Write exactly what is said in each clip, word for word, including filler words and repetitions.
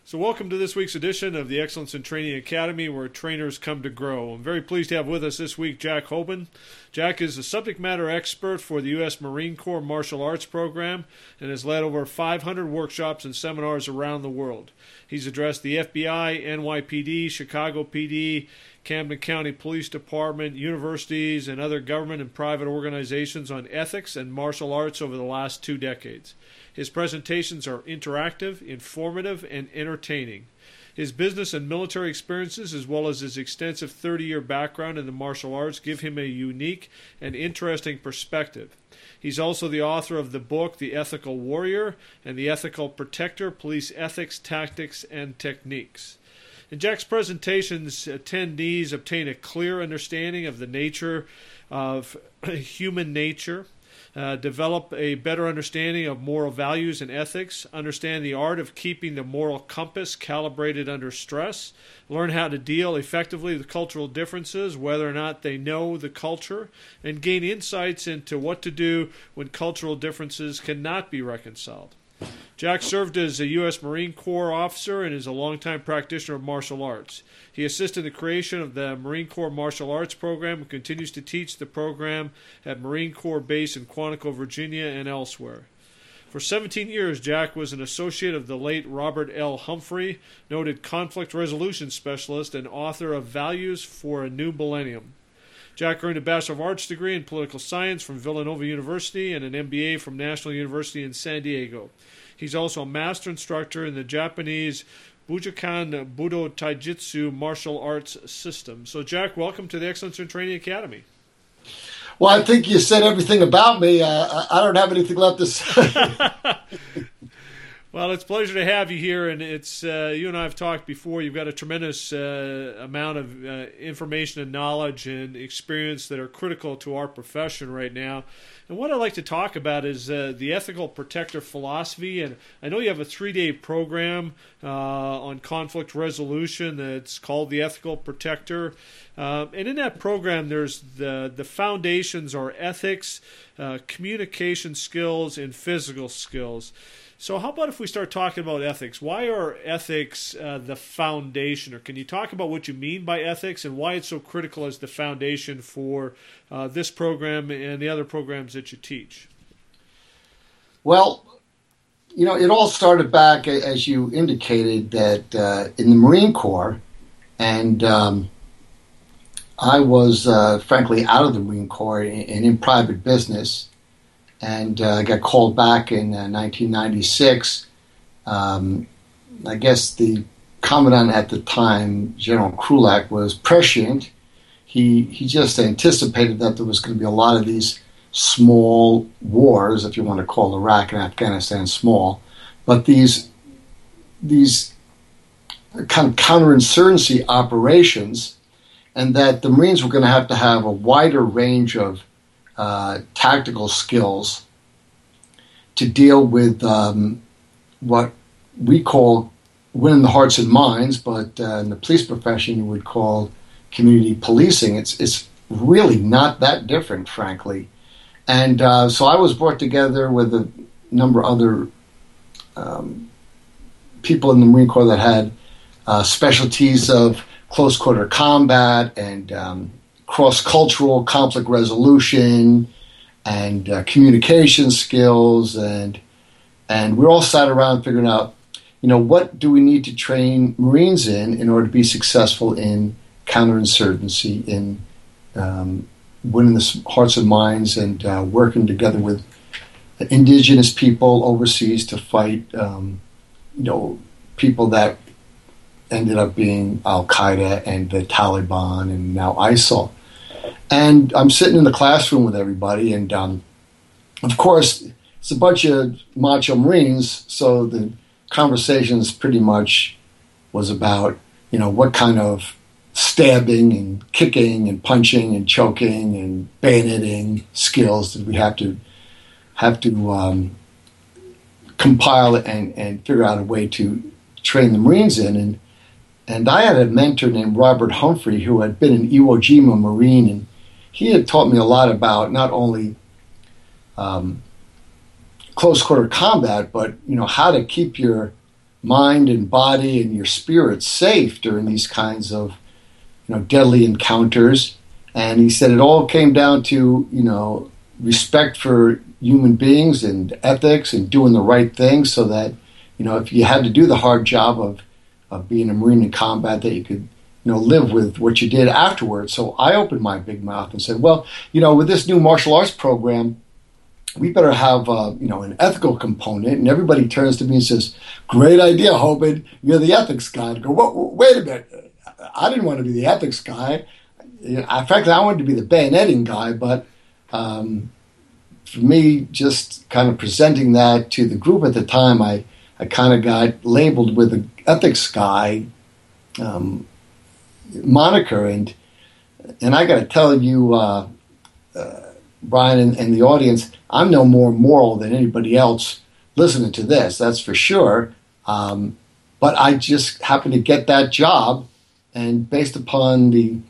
So welcome to this week's edition of the Excellence in Training Academy, where trainers come to grow. I'm very pleased to have with us this week Jack Hoban. Jack is a subject matter expert for the U S Marine Corps Martial Arts Program and has led over five hundred workshops and seminars around the world. He's addressed the F B I, N Y P D, Chicago P D, Camden County Police Department, universities, and other government and private organizations on ethics and martial arts over the last two decades. His presentations are interactive, informative, and entertaining. His business and military experiences, as well as his extensive thirty-year background in the martial arts, give him a unique and interesting perspective. He's also the author of the book, The Ethical Warrior and The Ethical Protector, Police Ethics, Tactics, and Techniques. In Jack's presentations, attendees obtain a clear understanding of the nature of human nature, Uh, develop a better understanding of moral values and ethics, understand the art of keeping the moral compass calibrated under stress, learn how to deal effectively with cultural differences, whether or not they know the culture, and gain insights into what to do when cultural differences cannot be reconciled. Jack served as a U S Marine Corps officer and is a longtime practitioner of martial arts. He assisted in the creation of the Marine Corps Martial Arts Program and continues to teach the program at Marine Corps Base in Quantico, Virginia, and elsewhere. For seventeen years, Jack was an associate of the late Robert L. Humphrey, noted conflict resolution specialist and author of Values for a New Millennium. Jack earned a Bachelor of Arts degree in Political Science from Villanova University and an M B A from National University in San Diego. He's also a master instructor in the Japanese Bujinkan Budo Taijutsu martial arts system. So, Jack, welcome to the Excellence in Training Academy. Well, I think you said everything about me. Uh, I don't have anything left to say. Well, it's a pleasure to have you here, and it's uh, you and I have talked before. You've got a tremendous uh, amount of uh, information and knowledge and experience that are critical to our profession right now. And what I'd like to talk about is uh, the ethical protector philosophy. And I know you have a three-day program uh, on conflict resolution that's called the Ethical Protector. Uh, and in that program, there's the the foundations are ethics, uh, communication skills, and physical skills. So how about if we start talking about ethics? Why are ethics uh, the foundation? Or can you talk about what you mean by ethics and why it's so critical as the foundation for uh, this program and the other programs that you teach? Well, you know, it all started back, as you indicated, that uh, in the Marine Corps, and um, I was, uh, frankly, out of the Marine Corps and in private business. And I uh, got called back in uh, nineteen ninety-six. Um, I guess the commandant at the time, General Krulak, was prescient. He he just anticipated that there was going to be a lot of these small wars, if you want to call Iraq and Afghanistan small, but these these kind of counterinsurgency operations, and that the Marines were going to have to have a wider range of Uh, tactical skills to deal with um, what we call winning the hearts and minds, but uh, in the police profession you would call community policing. It's it's really not that different, frankly. And uh, so I was brought together with a number of other um, people in the Marine Corps that had uh, specialties of close quarter combat and um, cross-cultural conflict resolution and uh, communication skills, and and we all sat around figuring out, you know, what do we need to train Marines in in order to be successful in counterinsurgency, in um, winning the hearts and minds, and uh, working together with indigenous people overseas to fight, um, you know, people that ended up being Al-Qaeda and the Taliban and now ISIL. And I'm sitting in the classroom with everybody, and um, of course, it's a bunch of macho Marines, so the conversations pretty much was about, you know, what kind of stabbing and kicking and punching and choking and bayoneting skills did we have to have to um, compile and, and figure out a way to train the Marines in. And And I had a mentor named Robert Humphrey who had been an Iwo Jima Marine, and he had taught me a lot about not only um, close quarter combat, but you know how to keep your mind and body and your spirit safe during these kinds of, you know, deadly encounters. And he said it all came down to, you know, respect for human beings and ethics and doing the right thing, so that, you know, if you had to do the hard job of, of being a Marine in combat, that you could, you know, live with what you did afterwards. So I opened my big mouth and said, well, you know, with this new martial arts program, we better have, uh, you know, an ethical component. And everybody turns to me and says, great idea, Hoban. You're the ethics guy. I go, well, wait a minute. I didn't want to be the ethics guy. In fact, I wanted to be the bayoneting guy. But um, for me, just kind of presenting that to the group at the time, I, I kind of got labeled with the ethics guy um, moniker. And, and I got to tell you, uh, uh, Brian and, and the audience, I'm no more moral than anybody else listening to this, that's for sure. Um, but I just happened to get that job, and based upon the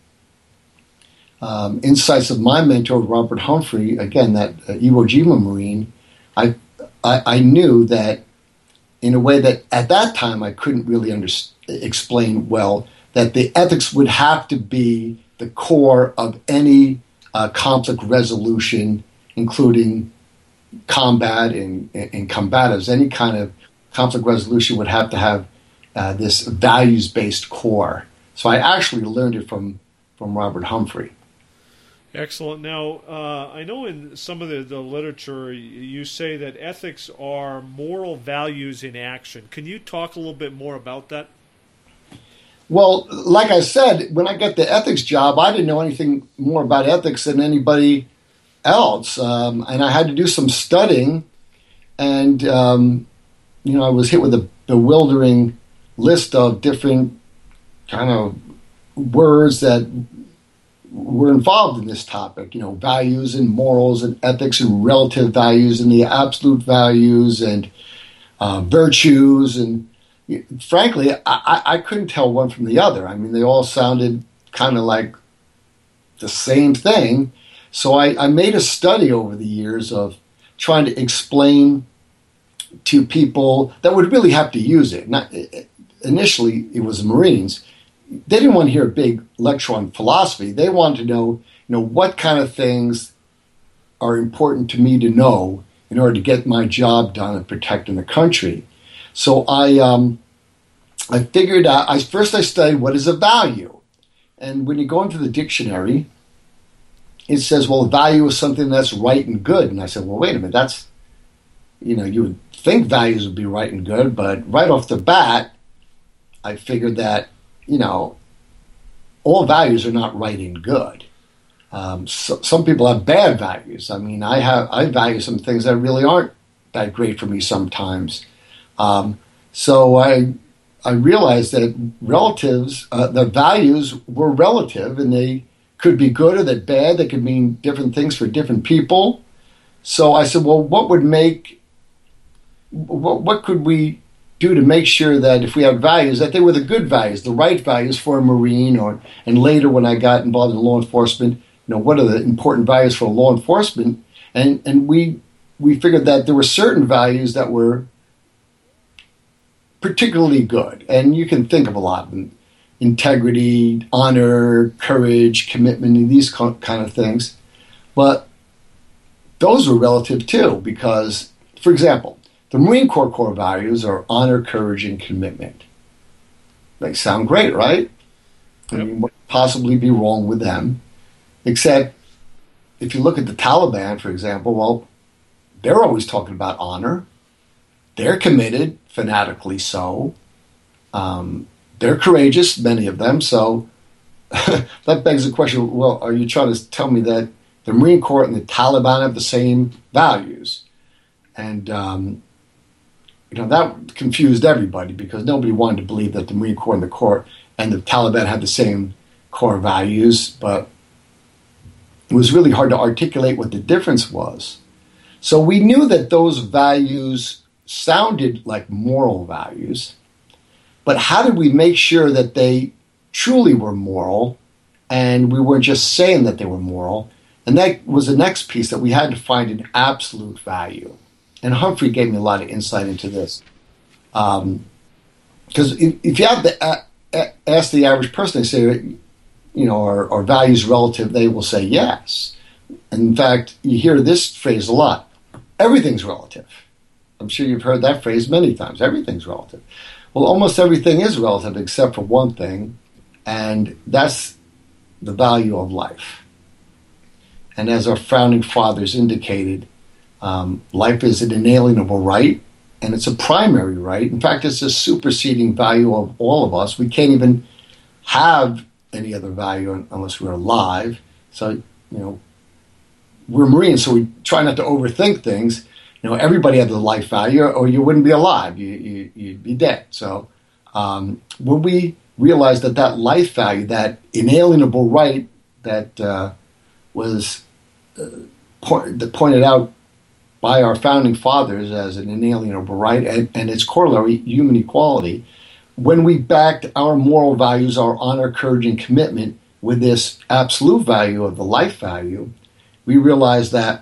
um, insights of my mentor, Robert Humphrey, again, that uh, Iwo Jima Marine, I, I, I knew that in a way that at that time I couldn't really under, explain well, that the ethics would have to be the core of any Uh, conflict resolution, including combat and, and combatives. Any kind of conflict resolution would have to have uh, this values-based core. So I actually learned it from, from Robert Humphrey. Excellent. Now, uh, I know in some of the, the literature you say that ethics are moral values in action. Can you talk a little bit more about that? Well, like I said, when I got the ethics job, I didn't know anything more about ethics than anybody else. Um, and I had to do some studying. And, um, you know, I was hit with a bewildering list of different kind of words that were involved in this topic. You know, values and morals and ethics and relative values and the absolute values and uh, virtues. And frankly, I, I couldn't tell one from the other. I mean, they all sounded kind of like the same thing. So I, I made a study over the years of trying to explain to people that would really have to use it. Not, initially, it was the Marines. They didn't want to hear a big lecture on philosophy. They wanted to know, you know, what kind of things are important to me to know in order to get my job done and protecting the country. So I um, I figured out, I, first I studied what is a value. And when you go into the dictionary, it says, well, a value is something that's right and good. And I said, well, wait a minute, that's, you know, you would think values would be right and good, but right off the bat, I figured that, you know, all values are not right and good. Um, so, some people have bad values. I mean, I have I value some things that really aren't that great for me sometimes. Um, so I I realized that relatives, uh, the values were relative, and they could be good or that bad. They could mean different things for different people. So I said, well, what would make, what, what could we do to make sure that if we have values, that they were the good values, the right values for a Marine, or and later when I got involved in law enforcement, you know, what are the important values for law enforcement? And and we we figured that there were certain values that were particularly good, and you can think of a lot of them: integrity, honor, courage, commitment, and these kind of things. But those were relative too, because, for example, the Marine Corps core values are honor, courage, and commitment. They sound great, right? Yep. I mean, what could possibly be wrong with them? Except, if you look at the Taliban, for example, well, they're always talking about honor. They're committed, fanatically so. Um, they're courageous, many of them. So that begs the question, well, are you trying to tell me that the Marine Corps and the Taliban have the same values? And, um, you know, that confused everybody, because nobody wanted to believe that the Marine Corps and the Corps and the Taliban had the same core values. But it was really hard to articulate what the difference was. So we knew that those values sounded like moral values, but how did we make sure that they truly were moral and we weren't just saying that they were moral? And that was the next piece, that we had to find an absolute value. And Humphrey gave me a lot of insight into this. Um, because if, if you have to a, a, ask the average person, they say, you know, are, are values relative? They will say yes. And in fact, you hear this phrase a lot. Everything's relative. I'm sure you've heard that phrase many times. Everything's relative. Well, almost everything is relative except for one thing, and that's the value of life. And as our founding fathers indicated, um, life is an inalienable right, and it's a primary right. In fact, it's a superseding value of all of us. We can't even have any other value unless we're alive. So, you know, we're Marines, so we try not to overthink things. You know, everybody has a life value, or you wouldn't be alive. You, you, you'd be dead. So um, when we realize that that life value, that inalienable right that uh, was uh, po- that pointed out by our founding fathers as an inalienable right, and, and its corollary, human equality, when we backed our moral values, our honor, courage, and commitment with this absolute value of the life value, we realized that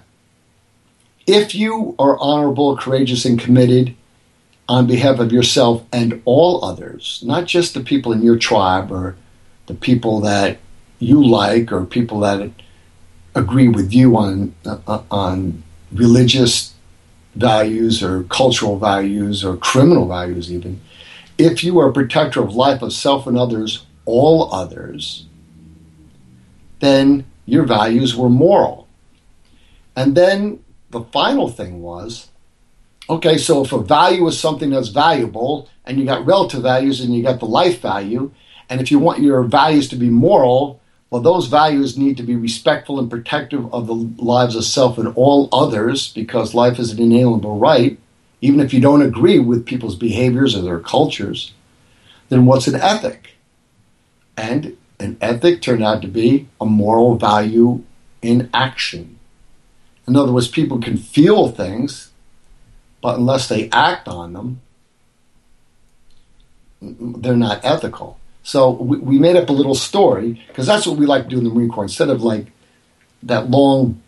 if you are honorable, courageous, and committed on behalf of yourself and all others, not just the people in your tribe or the people that you like or people that agree with you on uh, on religious values or cultural values or criminal values even, if you are a protector of life, of self and others, all others, then your values were moral. And then the final thing was, okay, so if a value is something that's valuable, and you got relative values and you got the life value, and if you want your values to be moral, well, those values need to be respectful and protective of the lives of self and all others, because life is an inalienable right, even if you don't agree with people's behaviors or their cultures. Then what's an ethic? And an ethic turned out to be a moral value in action. In other words, people can feel things, but unless they act on them, they're not ethical. So we, we made up a little story, because that's what we like to do in the Marine Corps. Instead of like that long,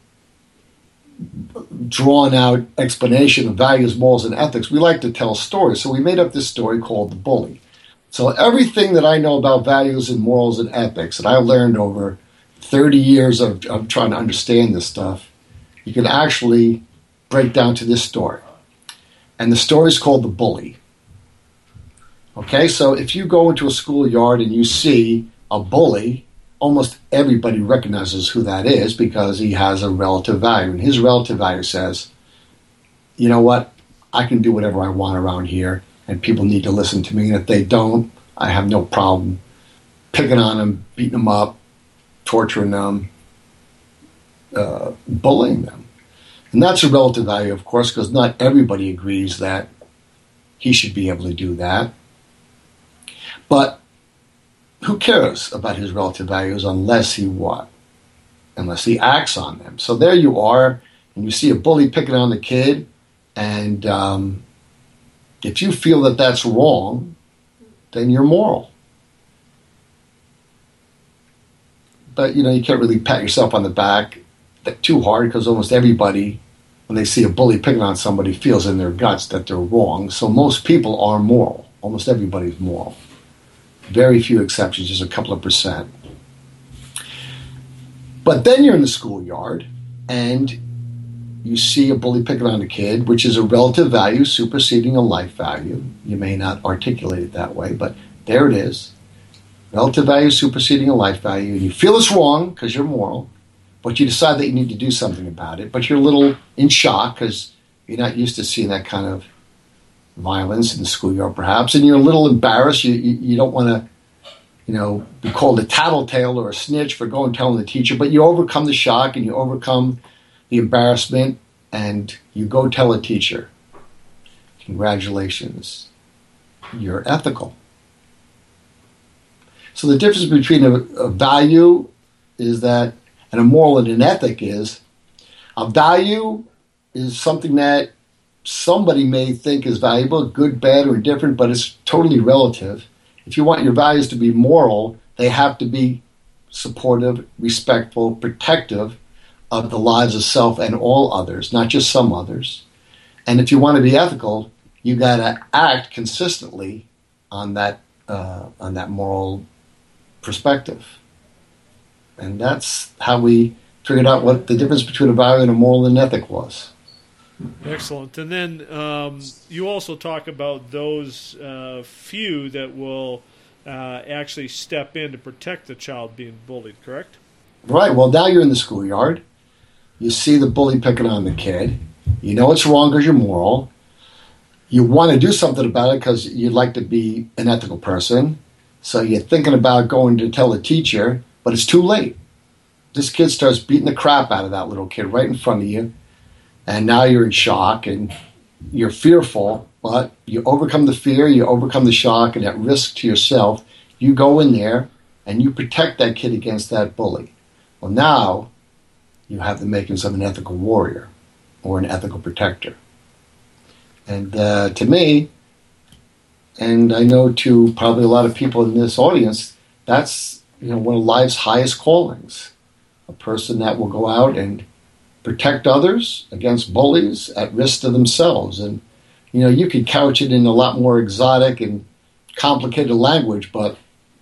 drawn-out explanation of values, morals, and ethics, we like to tell stories. So we made up this story called The Bully. So everything that I know about values and morals and ethics that I learned over thirty years of, of trying to understand this stuff, you can actually break down to this story. And the story is called The Bully. Okay, so if you go into a schoolyard and you see a bully, almost everybody recognizes who that is because he has a relative value. And his relative value says, you know what, I can do whatever I want around here, and people need to listen to me. And if they don't, I have no problem picking on them, beating them up, torturing them, uh, bullying them. And that's a relative value, of course, because not everybody agrees that he should be able to do that. But who cares about his relative values unless he what? Unless he acts on them. So there you are, and you see a bully picking on the kid, and um, if you feel that that's wrong, then you're moral. But, you know, you can't really pat yourself on the back too hard, because almost everybody, when they see a bully picking on somebody, feels in their guts that they're wrong. So most people are moral. Almost everybody's moral. Very few exceptions, just a couple of percent. But then you're in the schoolyard and you see a bully picking on a kid, which is a relative value superseding a life value. You may not articulate it that way, but there it is. Relative value superseding a life value. And you feel it's wrong because you're moral, but you decide that you need to do something about it. But you're a little in shock because you're not used to seeing that kind of violence in the schoolyard, perhaps, and you're a little embarrassed. You you, you don't want to, you know, be called a tattletale or a snitch for going and telling the teacher, but you overcome the shock and you overcome the embarrassment, and you go tell a teacher. Congratulations, you're ethical. So the difference between a, a value is that, and a moral and an ethic is, a value is something that somebody may think is valuable, good, bad, or indifferent, but it's totally relative. If you want your values to be moral, they have to be supportive, respectful, protective of the lives of self and all others, not just some others. And if you want to be ethical, you got to act consistently on that uh, on that moral perspective. And that's how we figured out what the difference between a value and a moral and ethic was. Excellent. And then um, you also talk about those uh, few that will uh, actually step in to protect the child being bullied, correct? Right. Well, now you're in the schoolyard. You see the bully picking on the kid. You know it's wrong because you're moral. You want to do something about it because you'd like to be an ethical person. So you're thinking about going to tell the teacher, but it's too late. This kid starts beating the crap out of that little kid right in front of you. And now you're in shock and you're fearful, but you overcome the fear, you overcome the shock, and at risk to yourself, you go in there and you protect that kid against that bully. Well, now you have the makings of an ethical warrior or an ethical protector. And uh, to me, and I know to probably a lot of people in this audience, that's, you know, one of life's highest callings. A person that will go out and protect others against bullies at risk to themselves. And, you know, you could couch it in a lot more exotic and complicated language, but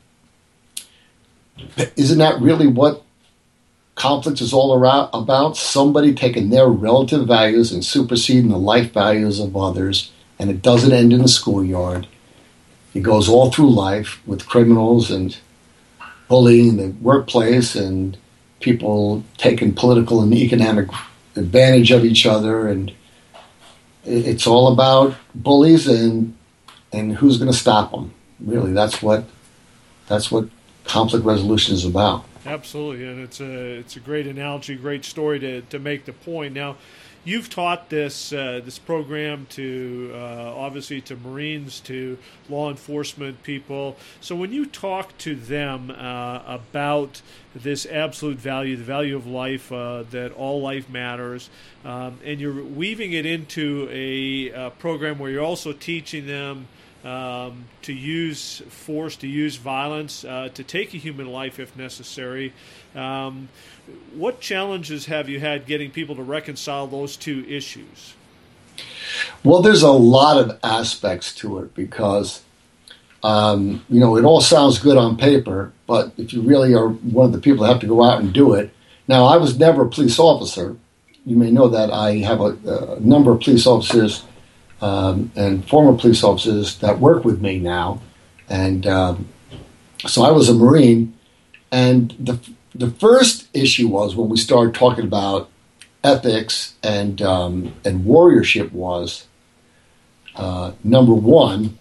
isn't that really what conflict is all around, about? Somebody taking their relative values and superseding the life values of others, and it doesn't end in the schoolyard. It goes all through life with criminals and bullying in the workplace and people taking political and economic advantage of each other, and it's all about bullies and and who's going to stop them. Really, that's what that's what conflict resolution is about. Absolutely, and it's a it's a great analogy, great story to to make the point. Now, you've taught this uh, this program to uh, obviously to Marines, to law enforcement people. So when you talk to them uh, about this absolute value, the value of life, uh, that all life matters, um, and you're weaving it into a, a program where you're also teaching them um, to use force, to use violence, uh, to take a human life if necessary. Um, what challenges have you had getting people to reconcile those two issues? Well, there's a lot of aspects to it because, um, you know, it all sounds good on paper, but if you really are one of the people that have to go out and do it. Now, I was never a police officer. You may know that I have a, a number of police officers um, and former police officers that work with me now. And um, so I was a Marine. And the the first issue was when we started talking about ethics and um, and warriorship was, uh, number one,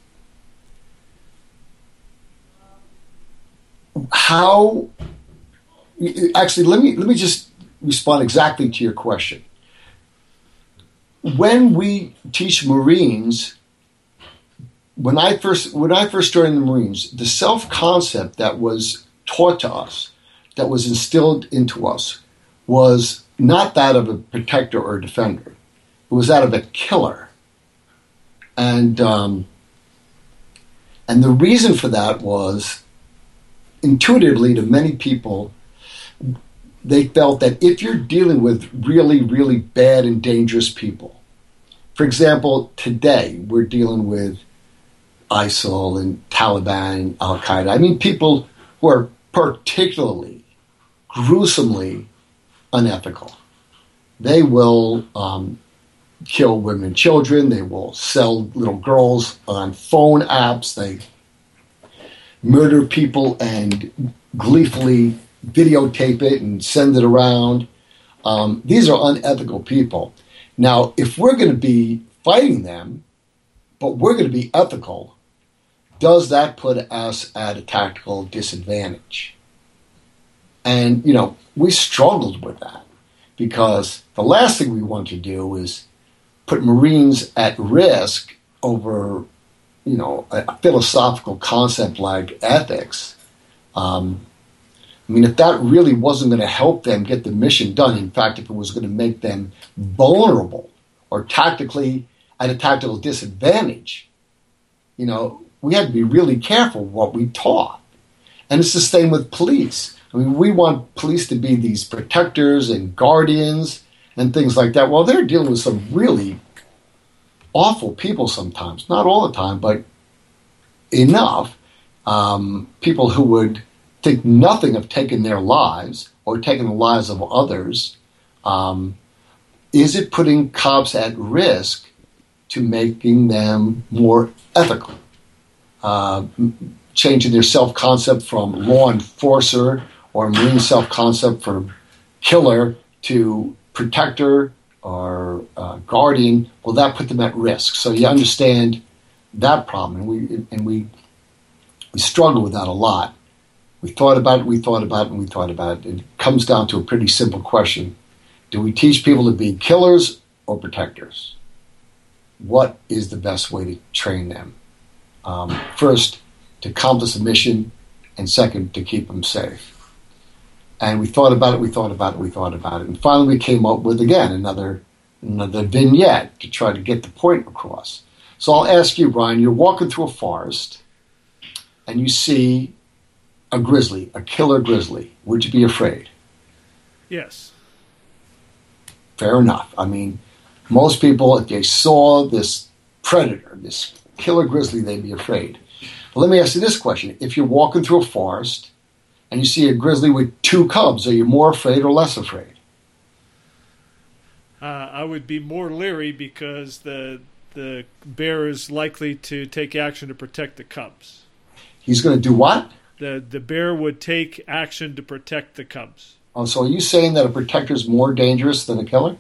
how actually let me let me just respond exactly to your question. When we teach Marines, when I first when I first started in the Marines, the self-concept that was taught to us, that was instilled into us, was not that of a protector or a defender. It was that of a killer. And um, and the reason for that was, intuitively to many people, they felt that if you're dealing with really, really bad and dangerous people, for example, today we're dealing with ISIL and Taliban, Al-Qaeda. I mean, people who are particularly, gruesomely unethical. They will um, kill women and children. They will sell little girls on phone apps. They murder people and gleefully videotape it and send it around. Um, these are unethical people. Now, if we're going to be fighting them, but we're going to be ethical, does that put us at a tactical disadvantage? And, you know, we struggled with that because the last thing we want to do is put Marines at risk over, you know, a philosophical concept like ethics. Um, I mean, if that really wasn't going to help them get the mission done, in fact, if it was going to make them vulnerable or tactically at a tactical disadvantage, you know, we had to be really careful what we taught. And it's the same with police. I mean, we want police to be these protectors and guardians and things like that. Well, they're dealing with some really awful people sometimes. Not all the time, but enough, um, people who would think nothing of taking their lives or taking the lives of others, um, is it putting cops at risk to making them more ethical? Uh, changing their self-concept from law enforcer or Marine self-concept from killer to protector or uh, guardian, will that put them at risk? So you understand that problem, and we and we we struggle with that a lot. We thought about it, we thought about it, and we thought about it. It comes down to a pretty simple question. Do we teach people to be killers or protectors? What is the best way to train them? Um, first, to accomplish the mission, and second, to keep them safe. And we thought about it, we thought about it, we thought about it. And finally we came up with, again, another, another vignette to try to get the point across. So I'll ask you, Brian, you're walking through a forest, and you see a grizzly, a killer grizzly. Would you be afraid? Yes. Fair enough. I mean, most people, if they saw this predator, this killer grizzly, they'd be afraid. But let me ask you this question. If you're walking through a forest and you see a grizzly with two cubs, are you more afraid or less afraid? Uh, I would be more leery because the the bear is likely to take action to protect the cubs. He's going to do what? The the bear would take action to protect the cubs. Oh, so are you saying that a protector is more dangerous than a killer?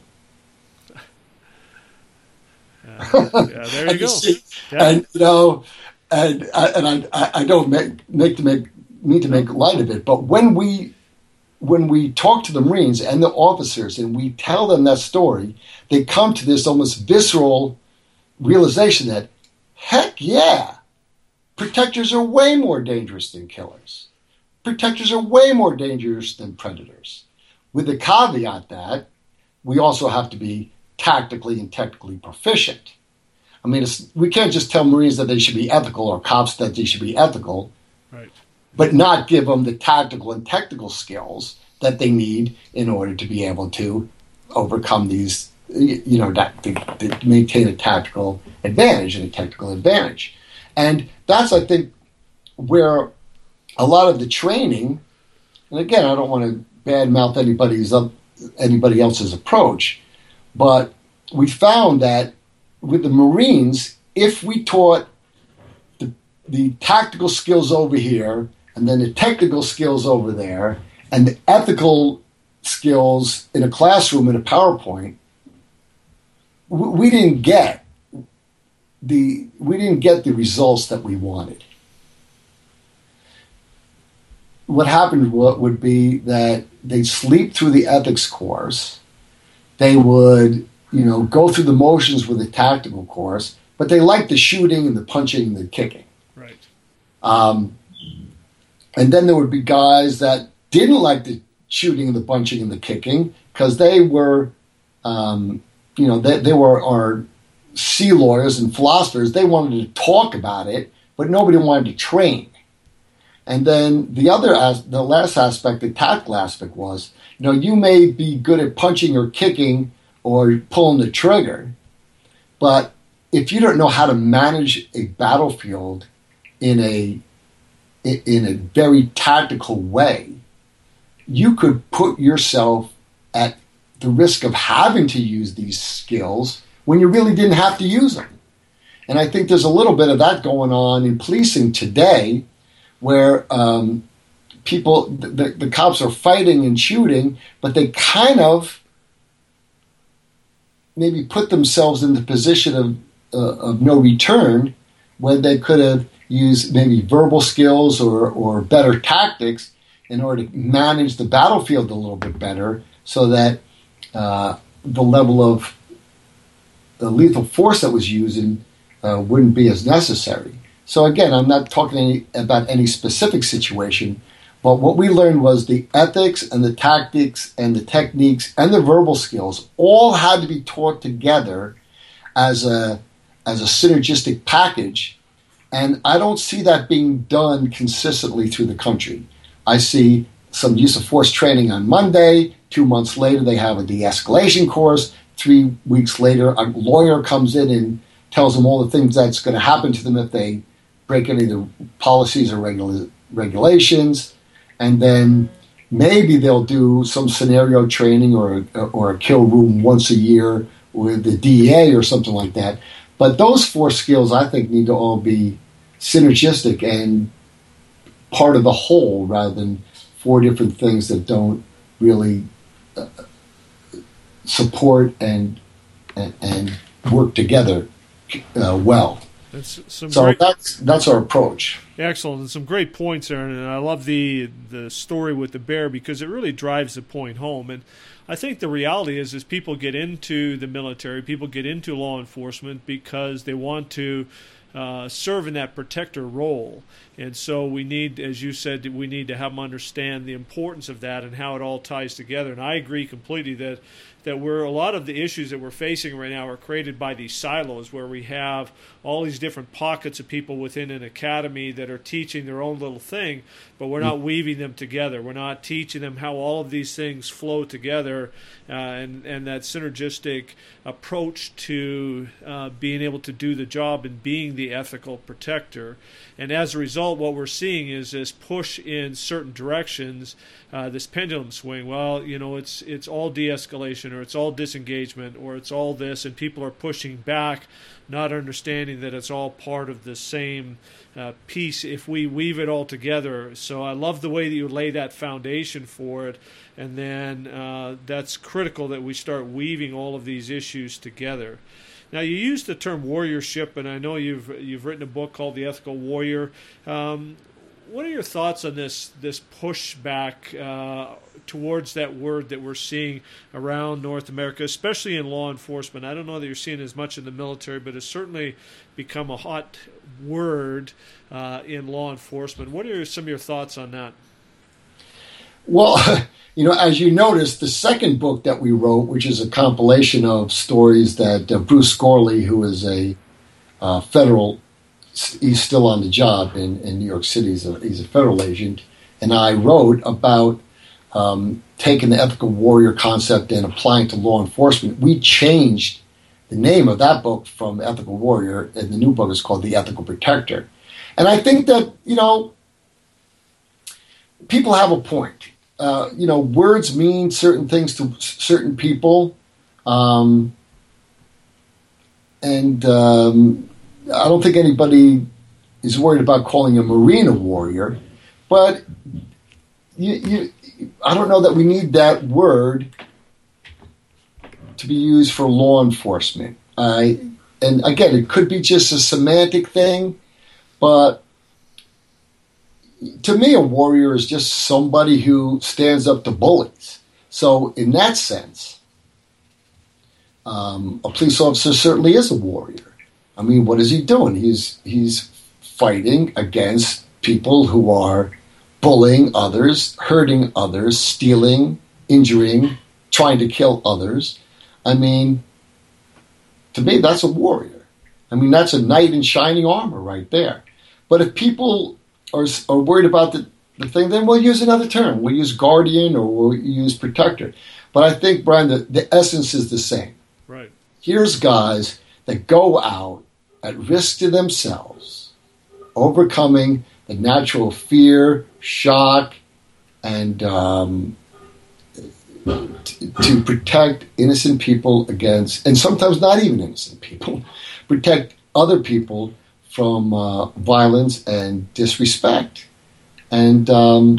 Uh, yeah, there you go. See, yeah. And you know, and I, and I I don't make make to make need to make light of it, but when we when we talk to the Marines and the officers and we tell them that story, they come to this almost visceral realization that, heck yeah, protectors are way more dangerous than killers. Protectors are way more dangerous than predators. With the caveat that we also have to be tactically and technically proficient. I mean, it's, we can't just tell Marines that they should be ethical or cops that they should be ethical, right, but not give them the tactical and technical skills that they need in order to be able to overcome these, you know, that, to, to maintain a tactical advantage and a technical advantage. And that's, I think, where a lot of the training, and again, I don't want to badmouth anybody's anybody else's approach, but we found that with the Marines, if we taught the, the tactical skills over here, and then the technical skills over there, and the ethical skills in a classroom in a PowerPoint, we, we didn't get the we didn't get the results that we wanted. What happened would be that they'd sleep through the ethics course. They would, you know, go through the motions with the tactical course, but they liked the shooting and the punching and the kicking. right. Um, and then there would be guys that didn't like the shooting and the punching and the kicking because they were, um, you know, they, they were our sea lawyers and philosophers. They wanted to talk about it, but nobody wanted to train. And then the other, as the last aspect, the tactical aspect was, you know, you may be good at punching or kicking or pulling the trigger, but if you don't know how to manage a battlefield in a in a very tactical way, you could put yourself at the risk of having to use these skills when you really didn't have to use them. And I think there's a little bit of that going on in policing today, where um, people, the, the cops are fighting and shooting, but they kind of maybe put themselves in the position of, uh, of no return, when they could have used maybe verbal skills or, or better tactics in order to manage the battlefield a little bit better, so that uh, the level of the lethal force that was used in, uh, wouldn't be as necessary. So again, I'm not talking any, about any specific situation, but what we learned was the ethics and the tactics and the techniques and the verbal skills all had to be taught together as a as a synergistic package. And I don't see that being done consistently through the country. I see some use of force training on Monday. Two months later, they have a de-escalation course. Three weeks later, a lawyer comes in and tells them all the things that's going to happen to them if they break any of the policies or regula- regulations, and then maybe they'll do some scenario training or or a kill room once a year with the D E A or something like that. But those four skills, I think, need to all be synergistic and part of the whole, rather than four different things that don't really uh, support and, and and work together uh, well. That's some so great, that's that's our approach. Excellent, and some great points there, and I love the the story with the bear because it really drives the point home. And I think the reality is, is people get into the military, people get into law enforcement because they want to uh, serve in that protector role. And so we need, as you said, we need to have them understand the importance of that and how it all ties together. And I agree completely that that we're a lot of the issues that we're facing right now are created by these silos where we have all these different pockets of people within an academy that are teaching their own little thing, but we're not weaving them together. We're not teaching them how all of these things flow together uh, and, and that synergistic approach to uh, being able to do the job and being the ethical protector. And as a result, what we're seeing is this push in certain directions, uh, this pendulum swing. Well, you know, it's it's all de-escalation, or it's all disengagement, or it's all this, and people are pushing back, not understanding that it's all part of the same uh, piece if we weave it all together. So I love the way that you lay that foundation for it, and then uh, that's critical that we start weaving all of these issues together. Now, you use the term warriorship, and I know you've you've written a book called The Ethical Warrior. Um, what are your thoughts on this this pushback uh, towards that word that we're seeing around North America, especially in law enforcement? I don't know that you're seeing as much in the military, but it's certainly become a hot word uh, in law enforcement. What are some of your thoughts on that? Well, you know, as you noticed, the second book that we wrote, which is a compilation of stories that uh, Bruce Scorley, who is a uh, federal, he's still on the job in, in New York City, he's a, he's a federal agent, and I wrote about um, taking the ethical warrior concept and applying it to law enforcement. We changed the name of that book from Ethical Warrior, and the new book is called The Ethical Protector. And I think that, you know, people have a point. Uh, you know, words mean certain things to certain people. Um, and um, I don't think anybody is worried about calling a Marine a warrior. But you, you, I don't know that we need that word to be used for law enforcement. I, and again, it could be just a semantic thing, but to me, a warrior is just somebody who stands up to bullies. So in that sense, um, a police officer certainly is a warrior. I mean, what is he doing? He's he's fighting against people who are bullying others, hurting others, stealing, injuring, trying to kill others. I mean, to me, that's a warrior. I mean, that's a knight in shining armor right there. But if people Or, or worried about the, the thing, then we'll use another term. We'll use guardian or we'll use protector. But I think, Brian, the, the essence is the same. Right. Here's guys that go out at risk to themselves, overcoming the natural fear, shock, and um, t- to protect innocent people against, and sometimes not even innocent people, protect other people from uh, violence and disrespect. And um,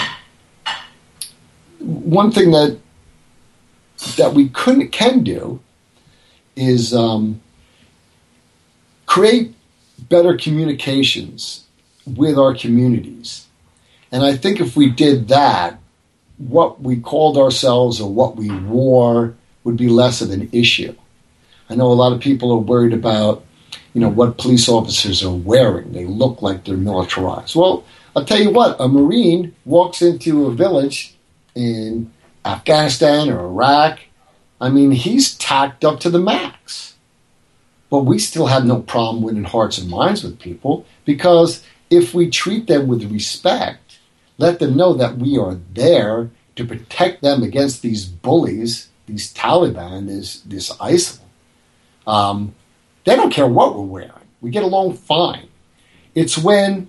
one thing that that we couldn't can do is um, create better communications with our communities. And I think if we did that, what we called ourselves or what we wore would be less of an issue. I know a lot of people are worried about you know, what police officers are wearing. They look like they're militarized. Well, I'll tell you what, a Marine walks into a village in Afghanistan or Iraq, I mean, he's tacked up to the max. But we still have no problem winning hearts and minds with people, because if we treat them with respect, let them know that we are there to protect them against these bullies, these Taliban, this, this ISIL, um, they don't care what we're wearing. We get along fine. It's when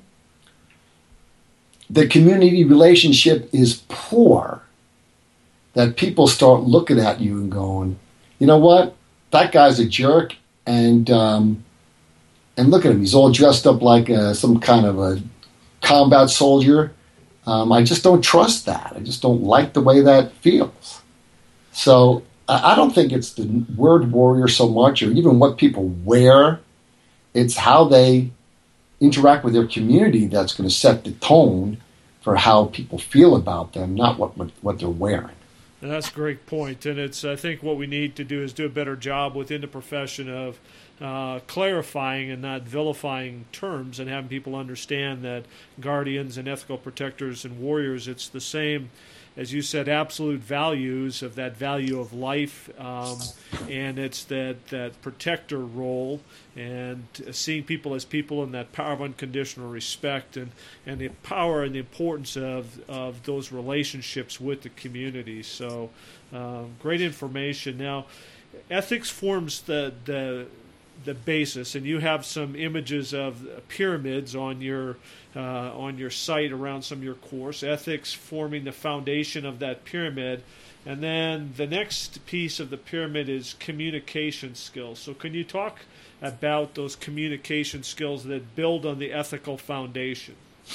the community relationship is poor that people start looking at you and going, you know what, that guy's a jerk, and um, and look at him, he's all dressed up like a, some kind of a combat soldier. Um, I just don't trust that. I just don't like the way that feels. So I, I don't think it's the word warrior so much, or even what people wear. It's how they interact with their community that's going to set the tone for how people feel about them, not what what, what they're wearing. And that's a great point. And it's, I think what we need to do is do a better job within the profession of uh, clarifying and not vilifying terms, and having people understand that guardians and ethical protectors and warriors, it's the same, as you said, absolute values of that value of life, um, and it's that, that protector role, and seeing people as people, and that power of unconditional respect, and, and the power and the importance of, of those relationships with the community. So um, great information. Now, ethics forms the, the the basis, and you have some images of pyramids on your uh, on your site around some of your course. Ethics forming the foundation of that pyramid, and then the next piece of the pyramid is communication skills. So, can you talk about those communication skills that build on the ethical foundation?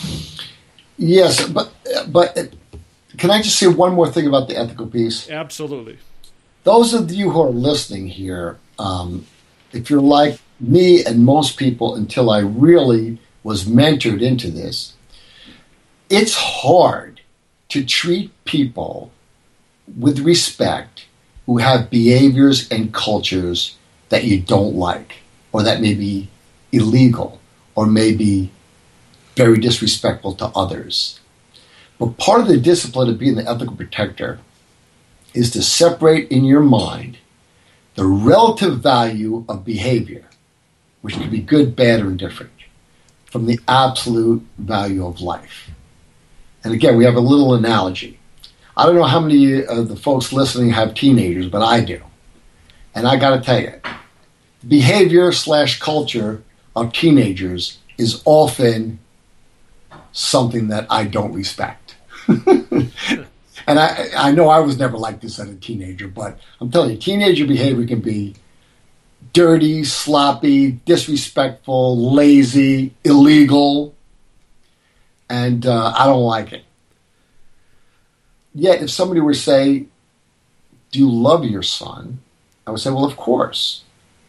Yes, but but can I just say one more thing about the ethical piece? Absolutely. Those of you who are listening here, um, if you're like me and most people until I really was mentored into this, it's hard to treat people with respect who have behaviors and cultures that you don't like, or that may be illegal, or may be very disrespectful to others. But part of the discipline of being the ethical protector is to separate in your mind the relative value of behavior, which can be good, bad, or indifferent, from the absolute value of life. And again, we have a little analogy. I don't know how many of the folks listening have teenagers, but I do. And I got to tell you, behavior slash culture of teenagers is often something that I don't respect. And I, I know I was never like this as a teenager, but I'm telling you, teenager behavior can be dirty, sloppy, disrespectful, lazy, illegal, and uh, I don't like it. Yet, if somebody were to say, do you love your son? I would say, well, of course.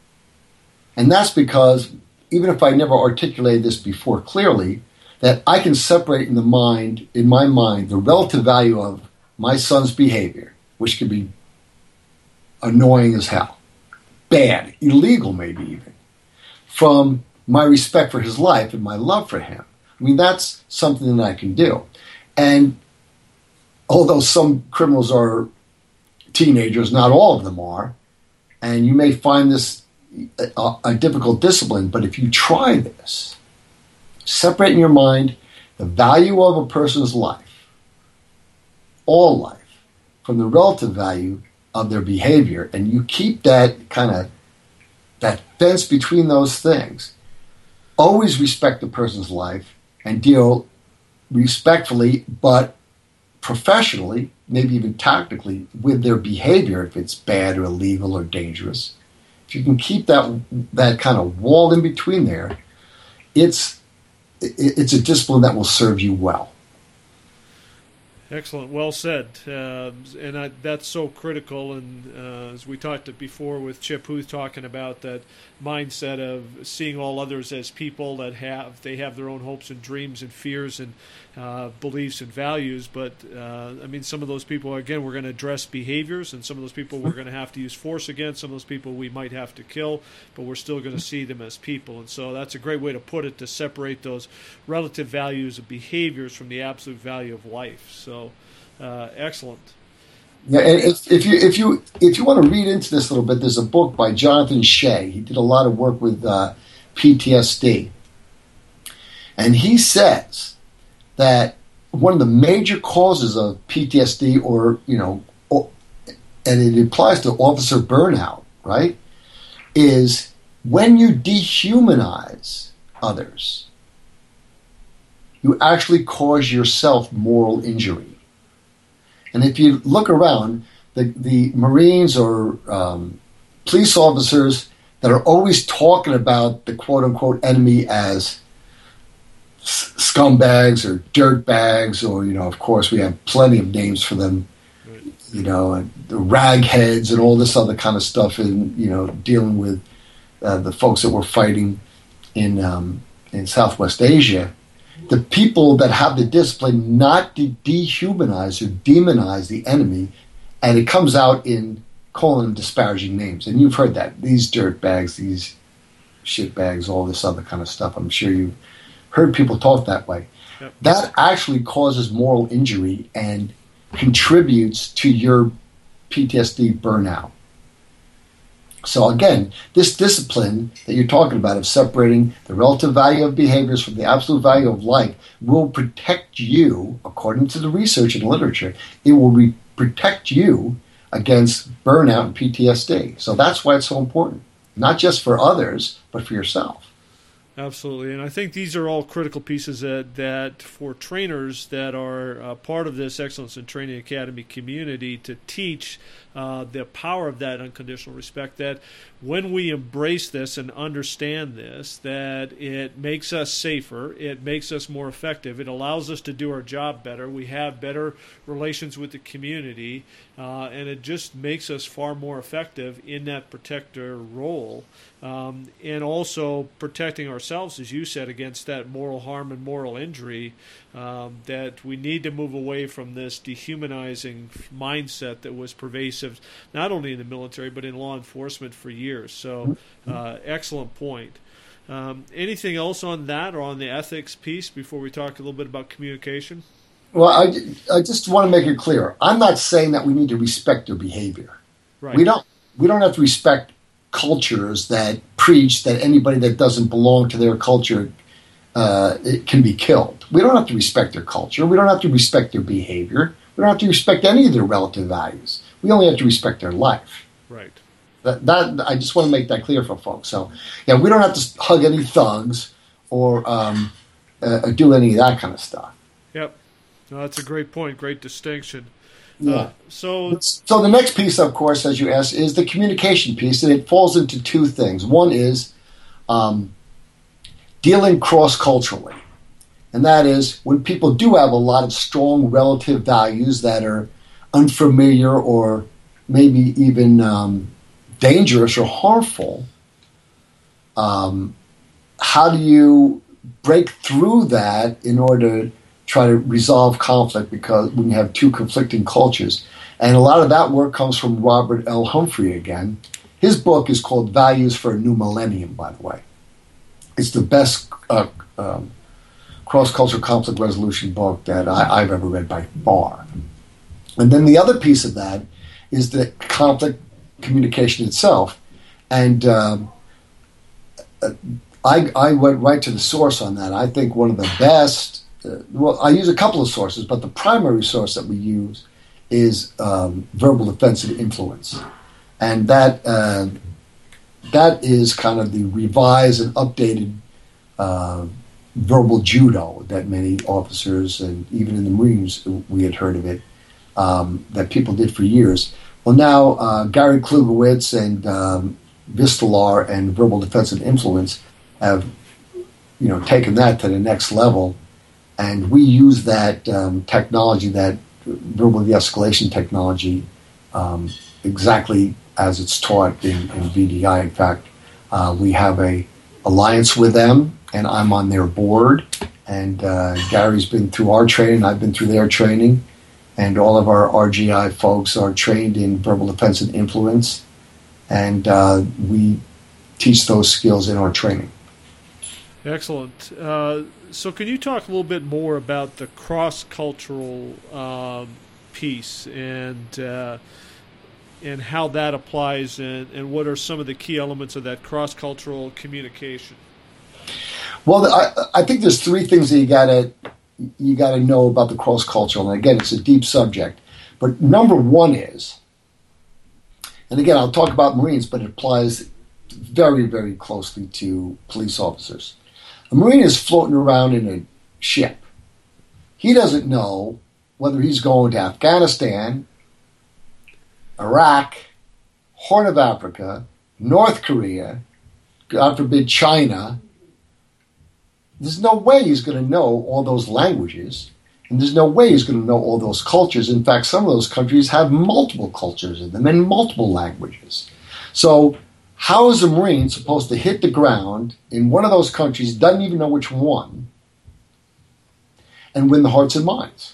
And that's because, even if I never articulated this before clearly, that I can separate in the mind, in my mind, the relative value of my son's behavior, which can be annoying as hell, bad, illegal maybe even, from my respect for his life and my love for him. I mean, that's something that I can do. And although some criminals are teenagers, not all of them are, and you may find this a, a difficult discipline, but if you try this, separate in your mind the value of a person's life, all life, from the relative value of their behavior, and you keep that kind of, that fence between those things, always respect the person's life and deal respectfully, but professionally, maybe even tactically, with their behavior if it's bad or illegal or dangerous. If you can keep that that kind of wall in between there, it's it's a discipline that will serve you well. Excellent. Well said. Uh, and I, that's so critical. And uh, as we talked before with Chip Huth talking about that mindset of seeing all others as people that have, they have their own hopes and dreams and fears and uh, beliefs and values. But, uh, I mean, some of those people, again, we're going to address behaviors, and some of those people we're going to have to use force against. Some of those people we might have to kill, but we're still going to see them as people. And so that's a great way to put it, to separate those relative values of behaviors from the absolute value of life. So, uh, excellent. Yeah, and if, if you if you if you want to read into this a little bit, there's a book by Jonathan Shea. He did a lot of work with uh, P T S D, and he says that one of the major causes of P T S D, or you know, or, and it applies to officer burnout, right, is when you dehumanize others, you actually cause yourself moral injury. And if you look around, the, the Marines or um, police officers that are always talking about the quote-unquote enemy as s- scumbags or dirtbags, or, you know, of course, we have plenty of names for them, you know, and the ragheads and all this other kind of stuff, and, you know, dealing with uh, the folks that were fighting in um, in Southwest Asia. The people that have the discipline not to dehumanize or demonize the enemy, and it comes out in calling them disparaging names. And you've heard that. These dirtbags, these shitbags, all this other kind of stuff. I'm sure you've heard people talk that way. Yep. That actually causes moral injury and contributes to your P T S D burnout. So again, this discipline that you're talking about of separating the relative value of behaviors from the absolute value of like will protect you, according to the research and literature, it will re- protect you against burnout and P T S D. So that's why it's so important, not just for others, but for yourself. Absolutely, and I think these are all critical pieces that, that for trainers that are uh, part of this Excellence in Training Academy community to teach uh, the power of that unconditional respect, that when we embrace this and understand this, that it makes us safer, it makes us more effective, it allows us to do our job better, we have better relations with the community, uh, and it just makes us far more effective in that protector role. Um, and also protecting ourselves, as you said, against that moral harm and moral injury, um, that we need to move away from this dehumanizing mindset that was pervasive not only in the military but in law enforcement for years. So uh, excellent point. Um, anything else on that or on the ethics piece before we talk a little bit about communication? Well, I, I just want to make it clear. I'm not saying that we need to respect their behavior. Right. We don't. We don't have to respect cultures that preach that anybody that doesn't belong to their culture uh, it can be killed. We don't have to respect their culture. We don't have to respect their behavior. We don't have to respect any of their relative values. We only have to respect their life. Right. That, that I just want to make that clear for folks. So, yeah, we don't have to hug any thugs or um, uh, do any of that kind of stuff. Yep. No, that's a great point. Great distinction. Yeah. Uh, so, so the next piece, of course, as you asked, is the communication piece, and it falls into two things. One is um, dealing cross-culturally, and that is when people do have a lot of strong relative values that are unfamiliar or maybe even um, dangerous or harmful, um, how do you break through that in order to try to resolve conflict, because when you have two conflicting cultures? And a lot of that work comes from Robert L. Humphrey again. His book is called Values for a New Millennium, by the way. It's the best uh, um, cross-cultural conflict resolution book that I, I've ever read by far. And then the other piece of that is the conflict communication itself. And um, I, I went right to the source on that. I think one of the best Uh, well, I use a couple of sources, but the primary source that we use is um, verbal defensive influence, and that uh, that is kind of the revised and updated uh, verbal judo that many officers and even in the Marines we had heard of it, um, that people did for years. Well, now uh, Gary Klugowitz and um, Vistalar and verbal defensive influence have, you know, taken that to the next level. And we use that um, technology, that verbal de-escalation technology, um, exactly as it's taught in, in V D I. In fact, uh, we have a alliance with them, and I'm on their board. And uh, Gary's been through our training, I've been through their training, and all of our R G I folks are trained in verbal defense and influence, and uh, we teach those skills in our training. Excellent. Uh, so can you talk a little bit more about the cross-cultural um, piece and uh, and how that applies, and, and what are some of the key elements of that cross-cultural communication? Well, I, I think there's three things that you gotta you gotta know about the cross-cultural, and again, it's a deep subject. But number one is, and again, I'll talk about Marines, but it applies very, very closely to police officers. A Marine is floating around in a ship, he doesn't know whether he's going to Afghanistan, Iraq, Horn of Africa, North Korea, God forbid China. There's no way he's going to know all those languages, and there's no way he's going to know all those cultures. In fact, some of those countries have multiple cultures in them and multiple languages. So how is a Marine supposed to hit the ground in one of those countries, doesn't even know which one, and win the hearts and minds?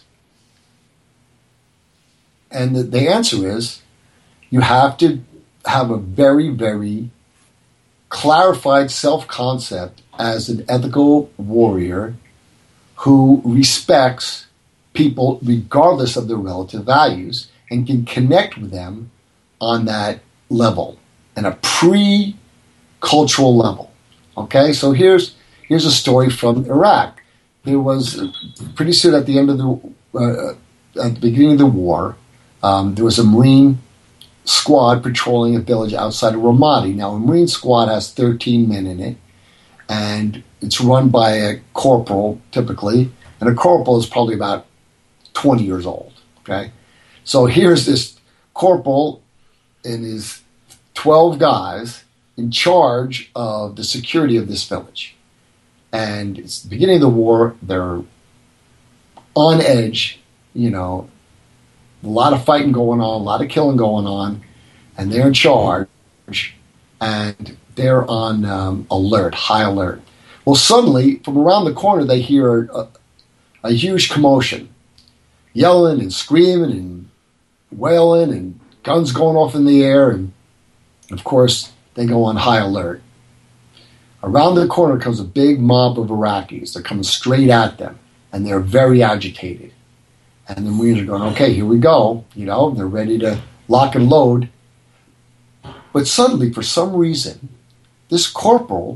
And the, the answer is, you have to have a very, very clarified self-concept as an ethical warrior who respects people regardless of their relative values and can connect with them on that level, and a pre-cultural level. Okay, so here's here's a story from Iraq. There was pretty soon at the end of the uh, at the beginning of the war, um, there was a Marine squad patrolling a village outside of Ramadi. Now, a Marine squad has thirteen men in it, and it's run by a corporal typically, and a corporal is probably about twenty years old. Okay, so here's this corporal and his twelve guys in charge of the security of this village. And it's the beginning of the war. They're on edge, you know, a lot of fighting going on, a lot of killing going on, and they're in charge, and they're on um, alert, high alert. Well, suddenly, from around the corner, they hear a, a huge commotion, yelling and screaming and wailing and guns going off in the air, and of course, they go on high alert. Around the corner comes a big mob of Iraqis. They're coming straight at them, and they're very agitated. And the Marines are going, okay, here we go. You know, they're ready to lock and load. But suddenly, for some reason, this corporal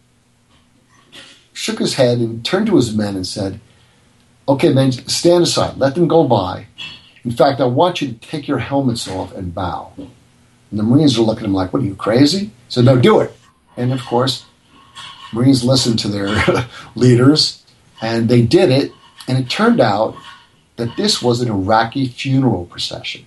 shook his head and turned to his men and said, okay, men, stand aside. Let them go by. In fact, I want you to take your helmets off and bow. And the Marines are looking at him like, what, are you crazy? He said, no, do it. And of course, Marines listened to their leaders, and they did it. And it turned out that this was an Iraqi funeral procession.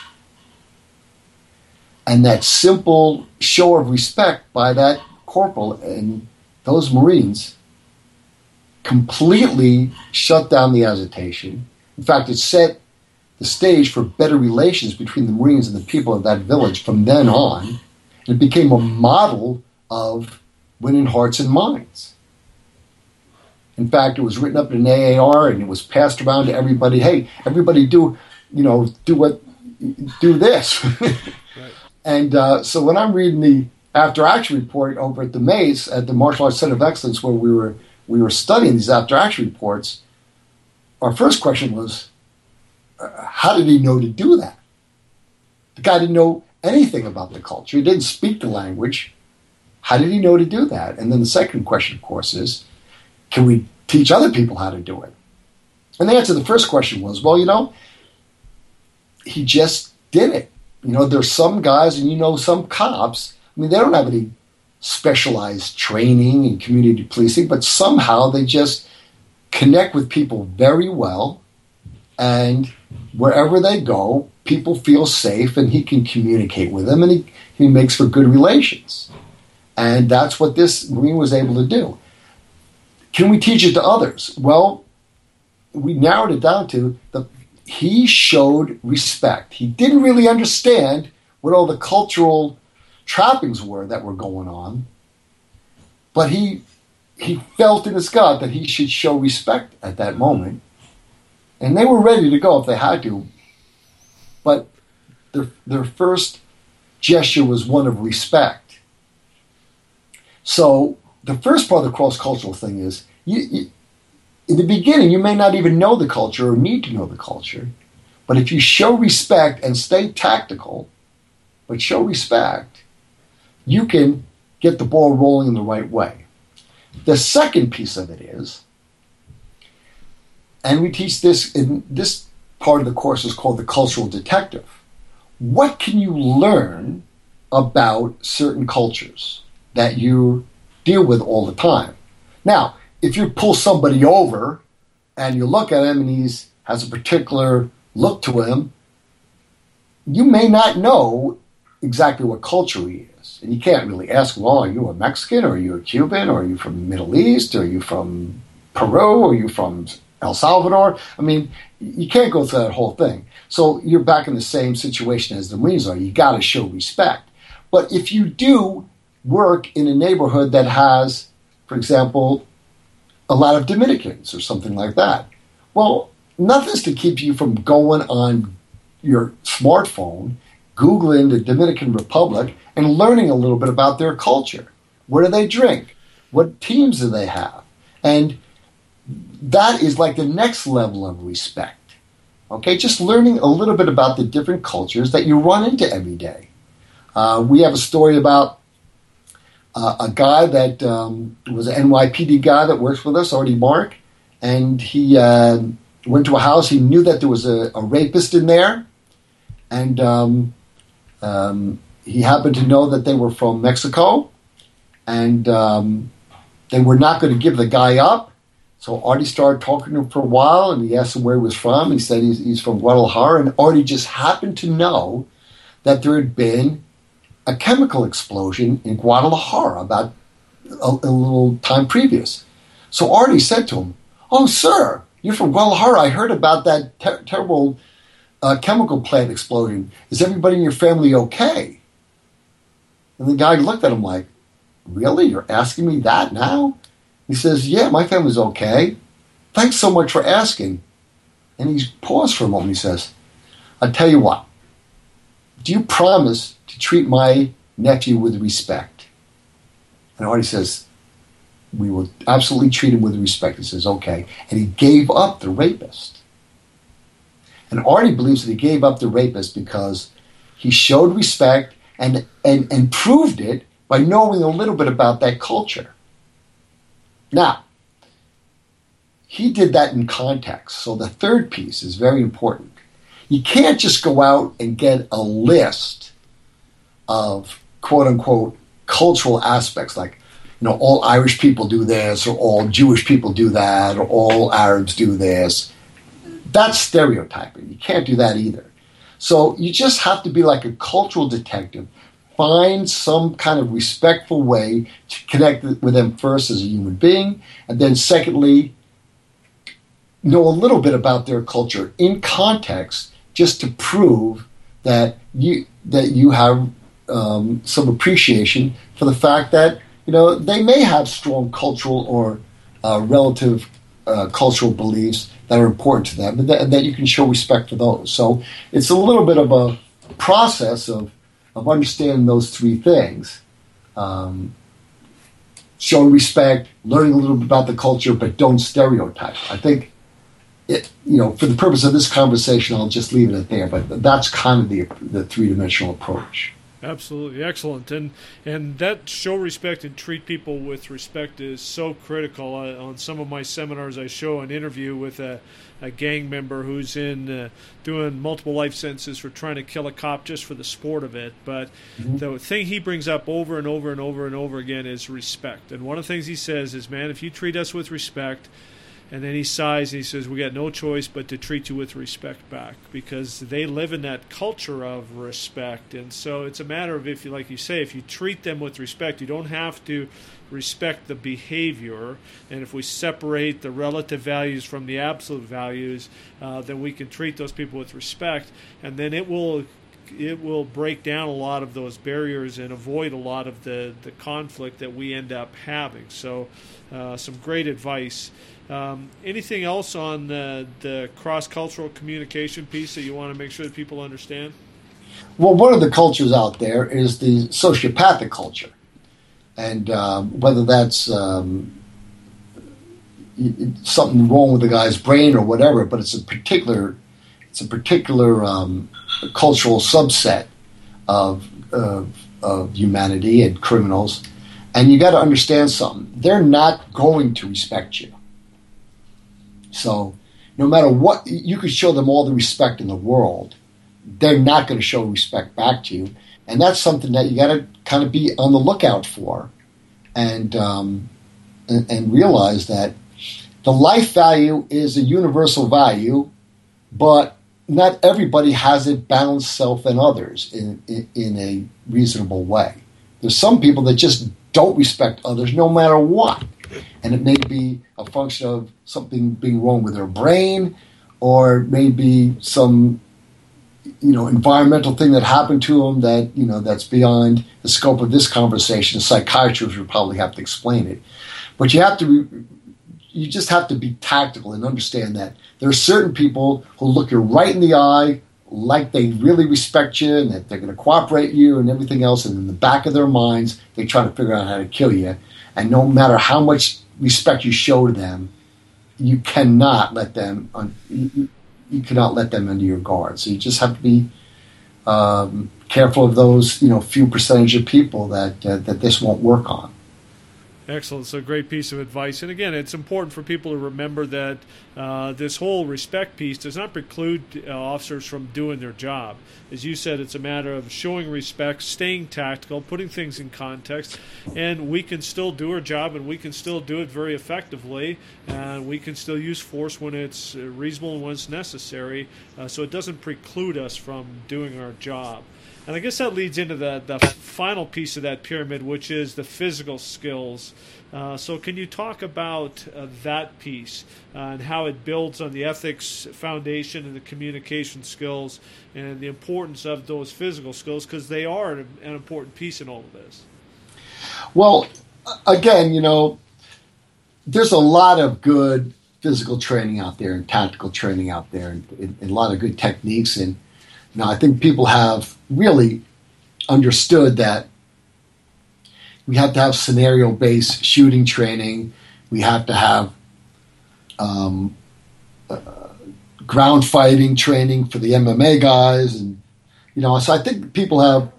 And that simple show of respect by that corporal and those Marines completely shut down the agitation. In fact, it set the stage for better relations between the Marines and the people of that village from then on. It became a model of winning hearts and minds. In fact, it was written up in an A A R and it was passed around to everybody. Hey, everybody do, you know, do what, do this. Right. And uh, so when I'm reading the after action report over at the Mace, at the Martial Arts Center of Excellence, where we were we were studying these after action reports, our first question was, uh, how did he know to do that? The guy didn't know anything about the culture. He didn't speak the language. How did he know to do that? And then the second question, of course, is, can we teach other people how to do it? And the answer to the first question was, well, you know, he just did it. You know, there's some guys, and you know, some cops, I mean, they don't have any specialized training in community policing, but somehow they just connect with people very well, and wherever they go, people feel safe, and he can communicate with them, and he, he makes for good relations. And that's what this Marine was able to do. Can we teach it to others? Well, we narrowed it down to the he showed respect. He didn't really understand what all the cultural trappings were that were going on, but he he felt in his gut that he should show respect at that moment. And they were ready to go if they had to, but their, their first gesture was one of respect. So the first part of the cross-cultural thing is, you, you, in the beginning, you may not even know the culture or need to know the culture, but if you show respect and stay tactical, but show respect, you can get the ball rolling in the right way. The second piece of it is, and we teach this in this part of the course is called the cultural detective. What can you learn about certain cultures that you deal with all the time? Now, if you pull somebody over and you look at him and he's has a particular look to him, you may not know exactly what culture he is. And you can't really ask, well, are you a Mexican, or are you a Cuban, or are you from the Middle East, or are you from Peru, or are you from El Salvador? I mean, you can't go through that whole thing. So you're back in the same situation as the Marines are. You got to show respect. But if you do work in a neighborhood that has, for example, a lot of Dominicans or something like that, well, nothing's to keep you from going on your smartphone, Googling the Dominican Republic, and learning a little bit about their culture. What do they drink? What teams do they have? And that is like the next level of respect. Okay, just learning a little bit about the different cultures that you run into every day. Uh, we have a story about uh, a guy that um, was an N Y P D guy that works with us, Artie Mark, and he uh, went to a house. He knew that there was a, a rapist in there, and um, um, he happened to know that they were from Mexico, and um, they were not going to give the guy up. So Artie started talking to him for a while, and he asked him where he was from. He said he's, he's from Guadalajara, and Artie just happened to know that there had been a chemical explosion in Guadalajara about a, a little time previous. So Artie said to him, "Oh, sir, you're from Guadalajara. I heard about that ter- terrible uh, chemical plant explosion. Is everybody in your family okay?" And the guy looked at him like, "Really? You're asking me that now?" He says, "Yeah, my family's okay. Thanks so much for asking." And he paused for a moment. He says, "I'll tell you what. Do you promise to treat my nephew with respect?" And Artie says, "We will absolutely treat him with respect." He says, "Okay." And he gave up the rapist. And Artie believes that he gave up the rapist because he showed respect and, and, and proved it by knowing a little bit about that culture. Now, he did that in context. So the third piece is very important. You can't just go out and get a list of quote-unquote cultural aspects like, you know, all Irish people do this, or all Jewish people do that, or all Arabs do this. That's stereotyping. You can't do that either. So you just have to be like a cultural detective. Find some kind of respectful way to connect with them first as a human being, and then secondly, know a little bit about their culture in context, just to prove that you that you have um, some appreciation for the fact that, you know, they may have strong cultural or uh, relative uh, cultural beliefs that are important to them, and that, and that you can show respect for those. So it's a little bit of a process of of understanding those three things. Um, showing respect, learning a little bit about the culture, but don't stereotype. I think, it, you know, for the purpose of this conversation, I'll just leave it at there, but that's kind of the, the three-dimensional approach. Absolutely. Excellent. And and that show respect and treat people with respect is so critical. Uh, on some of my seminars, I show an interview with a, a gang member who's in uh, doing multiple life sentences for trying to kill a cop just for the sport of it. But mm-hmm. the thing he brings up over and over and over and over again is respect. And one of the things he says is, man, if you treat us with respect, and then he sighs and he says, we got no choice but to treat you with respect back, because they live in that culture of respect. And so it's a matter of, if you, like you say, if you treat them with respect, you don't have to respect the behavior. And if we separate the relative values from the absolute values, uh, then we can treat those people with respect. And then it will it will break down a lot of those barriers and avoid a lot of the, the conflict that we end up having. So uh, some great advice. Um, anything else on the, the cross-cultural communication piece that you want to make sure that people understand? Well, one of the cultures out there is the sociopathic culture. And um, whether that's um, something wrong with the guy's brain or whatever, but it's a particular it's a particular um, cultural subset of, of, of humanity and criminals. And you got to understand something. They're not going to respect you. So no matter what, you could show them all the respect in the world, they're not going to show respect back to you. And that's something that you got to kind of be on the lookout for, and, um, and and realize that the life value is a universal value, but not everybody has it balanced self and others in, in, in a reasonable way. There's some people that just don't respect others no matter what. And it may be a function of something being wrong with their brain, or maybe some, you know, environmental thing that happened to them that, you know, that's beyond the scope of this conversation. Psychiatrists would probably have to explain it. But you have to, you just have to be tactical and understand that there are certain people who look you right in the eye, like they really respect you and that they're going to cooperate you and everything else, and in the back of their minds, they try to figure out how to kill you. And no matter how much respect you show to them, you cannot let them you, you cannot let them under your guard. So you just have to be um, careful of those, you know, few percentage of people that uh, that this won't work on. Excellent. So, great piece of advice. And again, it's important for people to remember that uh, this whole respect piece does not preclude uh, officers from doing their job. As you said, it's a matter of showing respect, staying tactical, putting things in context, and we can still do our job, and we can still do it very effectively, and we can still use force when it's reasonable and when it's necessary, uh, so it doesn't preclude us from doing our job. And I guess that leads into the, the final piece of that pyramid, which is the physical skills. Uh, so can you talk about uh, that piece uh, and how it builds on the ethics foundation and the communication skills and the importance of those physical skills, because they are an, an important piece in all of this? Well, again, you know, there's a lot of good physical training out there and tactical training out there, and, and, and a lot of good techniques. And now, I think people have really understood that we have to have scenario-based shooting training. We have to have um, uh, ground fighting training for the M M A guys, and you know. So I think people have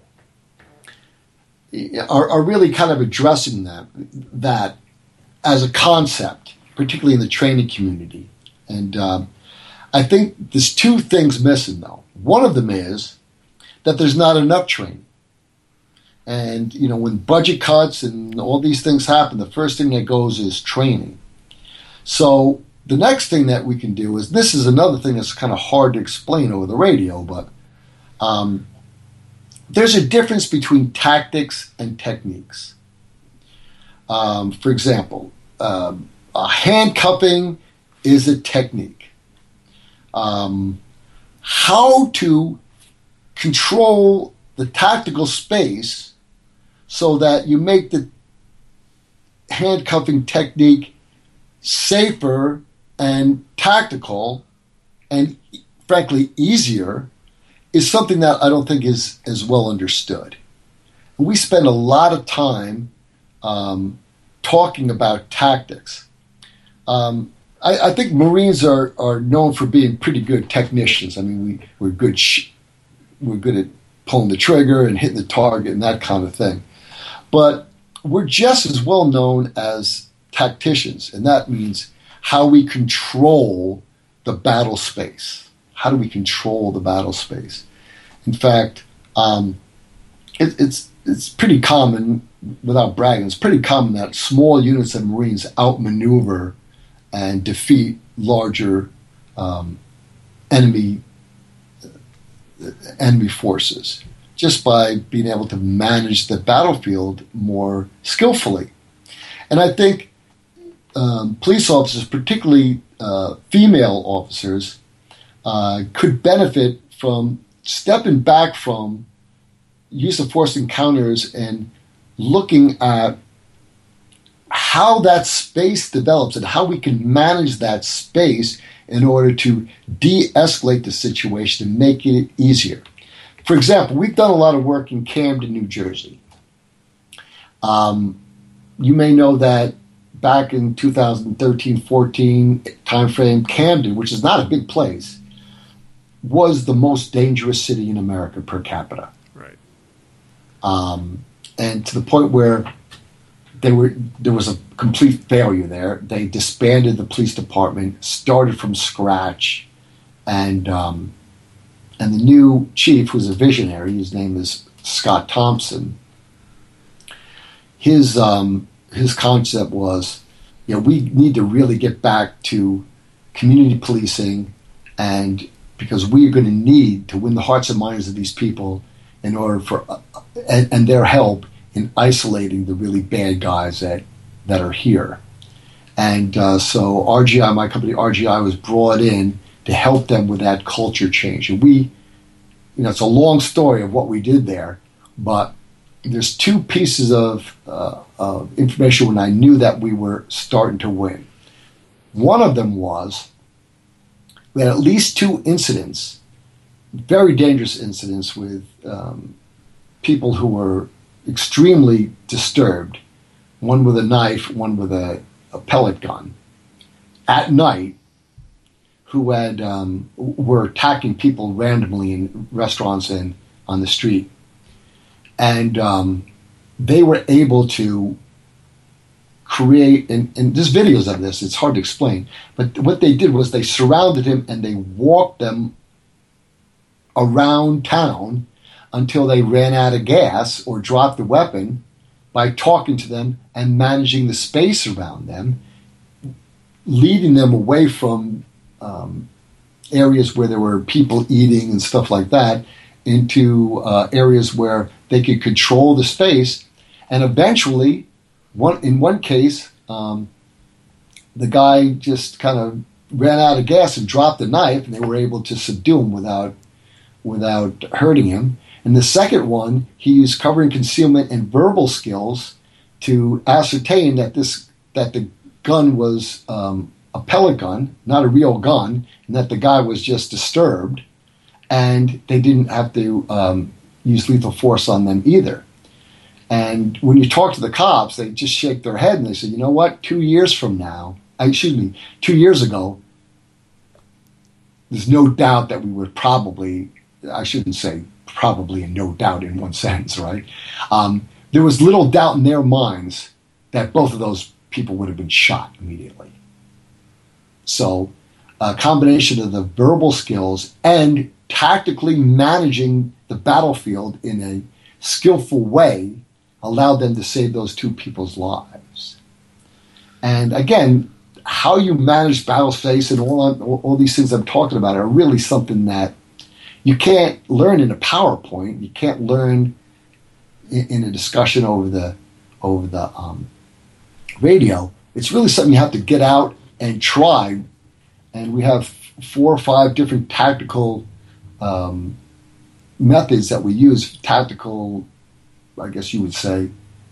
are, are really kind of addressing that that as a concept, particularly in the training community. And um, I think there's two things missing, though. One of them is that there's not enough training. And, you know, when budget cuts and all these things happen, the first thing that goes is training. So the next thing that we can do is, this is another thing that's kind of hard to explain over the radio, but um, there's a difference between tactics and techniques. Um, for example, um, uh, handcuffing is a technique. Um, how to control the tactical space so that you make the handcuffing technique safer and tactical and, frankly, easier is something that I don't think is as well understood. We spend a lot of time um, talking about tactics. Um, I, I think Marines are, are known for being pretty good technicians. I mean, we, we're good sh- we're good at pulling the trigger and hitting the target and that kind of thing. But we're just as well known as tacticians, and that means how we control the battle space. How do we control the battle space? In fact, um, it, it's it's pretty common, without bragging, it's pretty common that small units of Marines outmaneuver and defeat larger um, enemy enemy forces just by being able to manage the battlefield more skillfully. And I think um, police officers, particularly uh, female officers, uh, could benefit from stepping back from use of force encounters and looking at how that space develops and how we can manage that space in order to de-escalate the situation and make it easier. For example, we've done a lot of work in Camden, New Jersey. Um, you may know that back in two thousand thirteen fourteen timeframe, Camden, which is not a big place, was the most dangerous city in America per capita. Right. Um, and to the point where They were, there was a complete failure there. They disbanded the police department, started from scratch, and um, and the new chief, who's a visionary, his name is Scott Thompson. His um, his concept was you know, we need to really get back to community policing, and because we are going to need to win the hearts and minds of these people in order for uh, and, and their help in isolating the really bad guys that that are here. And uh, so R G I, my company R G I, was brought in to help them with that culture change. And we, you know, it's a long story of what we did there, but there's two pieces of, uh, of information when I knew that we were starting to win. One of them was we had at least two incidents, very dangerous incidents with um, people who were extremely disturbed, one with a knife, one with a, a pellet gun, at night, who had um, were attacking people randomly in restaurants and on the street. And um, they were able to create, and, and there's videos of this, it's hard to explain, but what they did was they surrounded him and they walked them around town until they ran out of gas or dropped the weapon by talking to them and managing the space around them, leading them away from um, areas where there were people eating and stuff like that into uh, areas where they could control the space. And eventually, one in one case, um, the guy just kind of ran out of gas and dropped the knife, and they were able to subdue him without without hurting him. And the second one, he used covering concealment and verbal skills to ascertain that this that the gun was um, a pellet gun, not a real gun, and that the guy was just disturbed, and they didn't have to um, use lethal force on them either. And when you talk to the cops, they just shake their head and they say, you know what, two years from now, excuse me, two years ago, there's no doubt that we would probably, I shouldn't say probably and no doubt in one sentence, right? Um, there was little doubt in their minds that both of those people would have been shot immediately. So a combination of the verbal skills and tactically managing the battlefield in a skillful way allowed them to save those two people's lives. And again, how you manage battle space and all, all, all these things I'm talking about are really something that you can't learn in a PowerPoint. You can't learn in, in a discussion over the over the um, radio. It's really something you have to get out and try. And we have four or five different tactical um, methods that we use. Tactical, I guess you would say,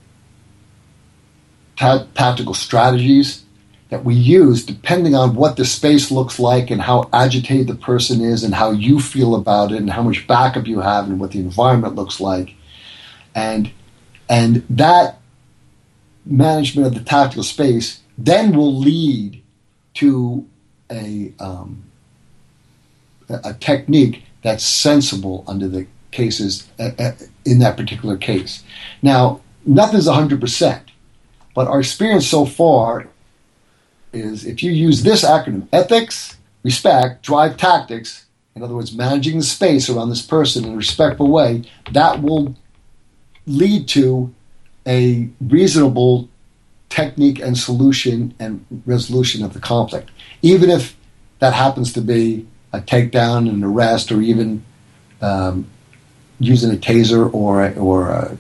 ta- tactical strategies that we use depending on what the space looks like and how agitated the person is and how you feel about it and how much backup you have and what the environment looks like. And and that management of the tactical space then will lead to a um, a technique that's sensible under the cases uh, uh, in that particular case. Now, nothing's one hundred percent, but our experience so far is if you use this acronym, ethics, respect, drive, tactics, in other words, managing the space around this person in a respectful way, that will lead to a reasonable technique and solution and resolution of the conflict, even if that happens to be a takedown, an arrest, or even um, using a taser or a, or, a,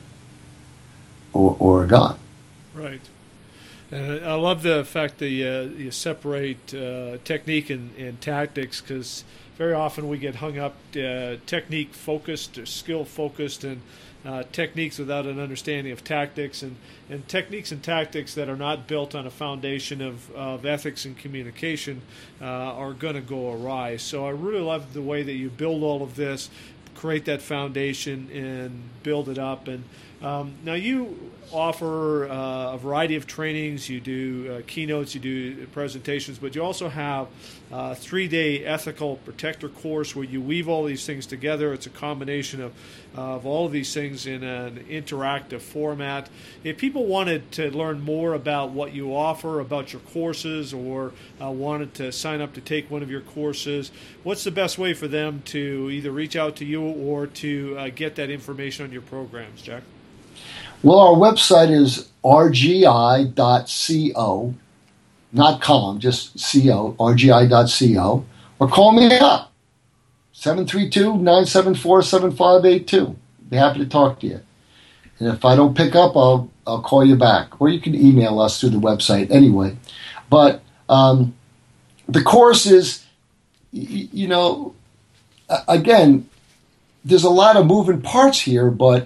or or a gun. Right. And I love the fact that you, you separate uh, technique and, and tactics, because very often we get hung up uh, technique focused or skill focused and uh, techniques without an understanding of tactics, and, and techniques and tactics that are not built on a foundation of, of ethics and communication uh, are going to go awry. So I really love the way that you build all of this, create that foundation and build it up. And um, now you offer uh, a variety of trainings. You do uh, keynotes, you do presentations, but you also have a three-day ethical protector course where you weave all these things together. It's a combination of, of all of these things in an interactive format. If people wanted to learn more about what you offer, about your courses, or uh, wanted to sign up to take one of your courses, what's the best way for them to either reach out to you or to uh, get that information on your programs, Jack? Well, our website is r g i dot co, not com, just co, R G I dot co, or call me up, seven three two, nine seven four, seven five eight two. Be happy to talk to you. And if I don't pick up, I'll I'll call you back. Or you can email us through the website anyway. But um, the course is, you know, again, there's a lot of moving parts here, but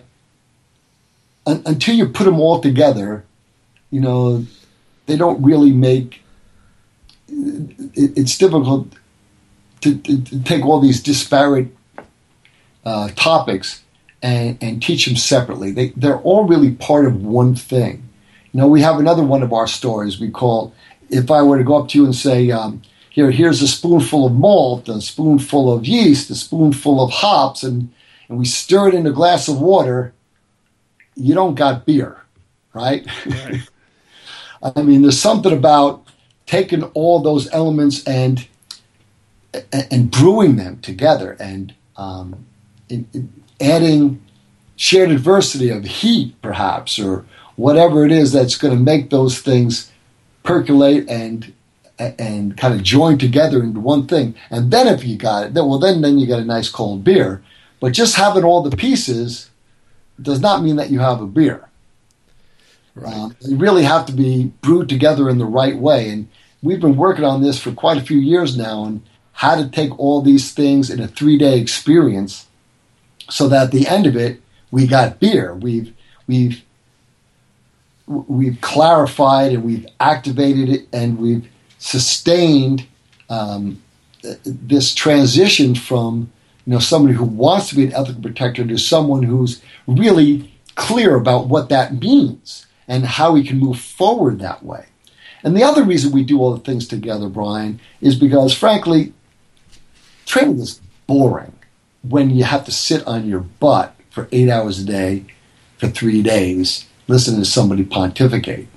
un- until you put them all together, you know, they don't really make, it, it's difficult to, to, to take all these disparate uh, topics and, and teach them separately. They, they're all really part of one thing. You know, we have another one of our stories we call, if I were to go up to you and say, um, Here, here's a spoonful of malt, a spoonful of yeast, a spoonful of hops, and, and we stir it in a glass of water, you don't got beer, right? Right. I mean, there's something about taking all those elements and and, and brewing them together and um, in, in adding shared adversity of heat, perhaps, or whatever it is that's going to make those things percolate and and kind of join together into one thing. And then if you got it, then, well, then, then you get a nice cold beer. But just having all the pieces does not mean that you have a beer. Right. Um, you really have to be brewed together in the right way. And we've been working on this for quite a few years now and how to take all these things in a three-day experience so that at the end of it, we got beer. We've, we've, we've clarified and we've activated it and we've sustained um, this transition from, you know, somebody who wants to be an ethical protector to someone who's really clear about what that means and how we can move forward that way. And the other reason we do all the things together, Brian, is because, frankly, training is boring when you have to sit on your butt for eight hours a day for three days listening to somebody pontificate.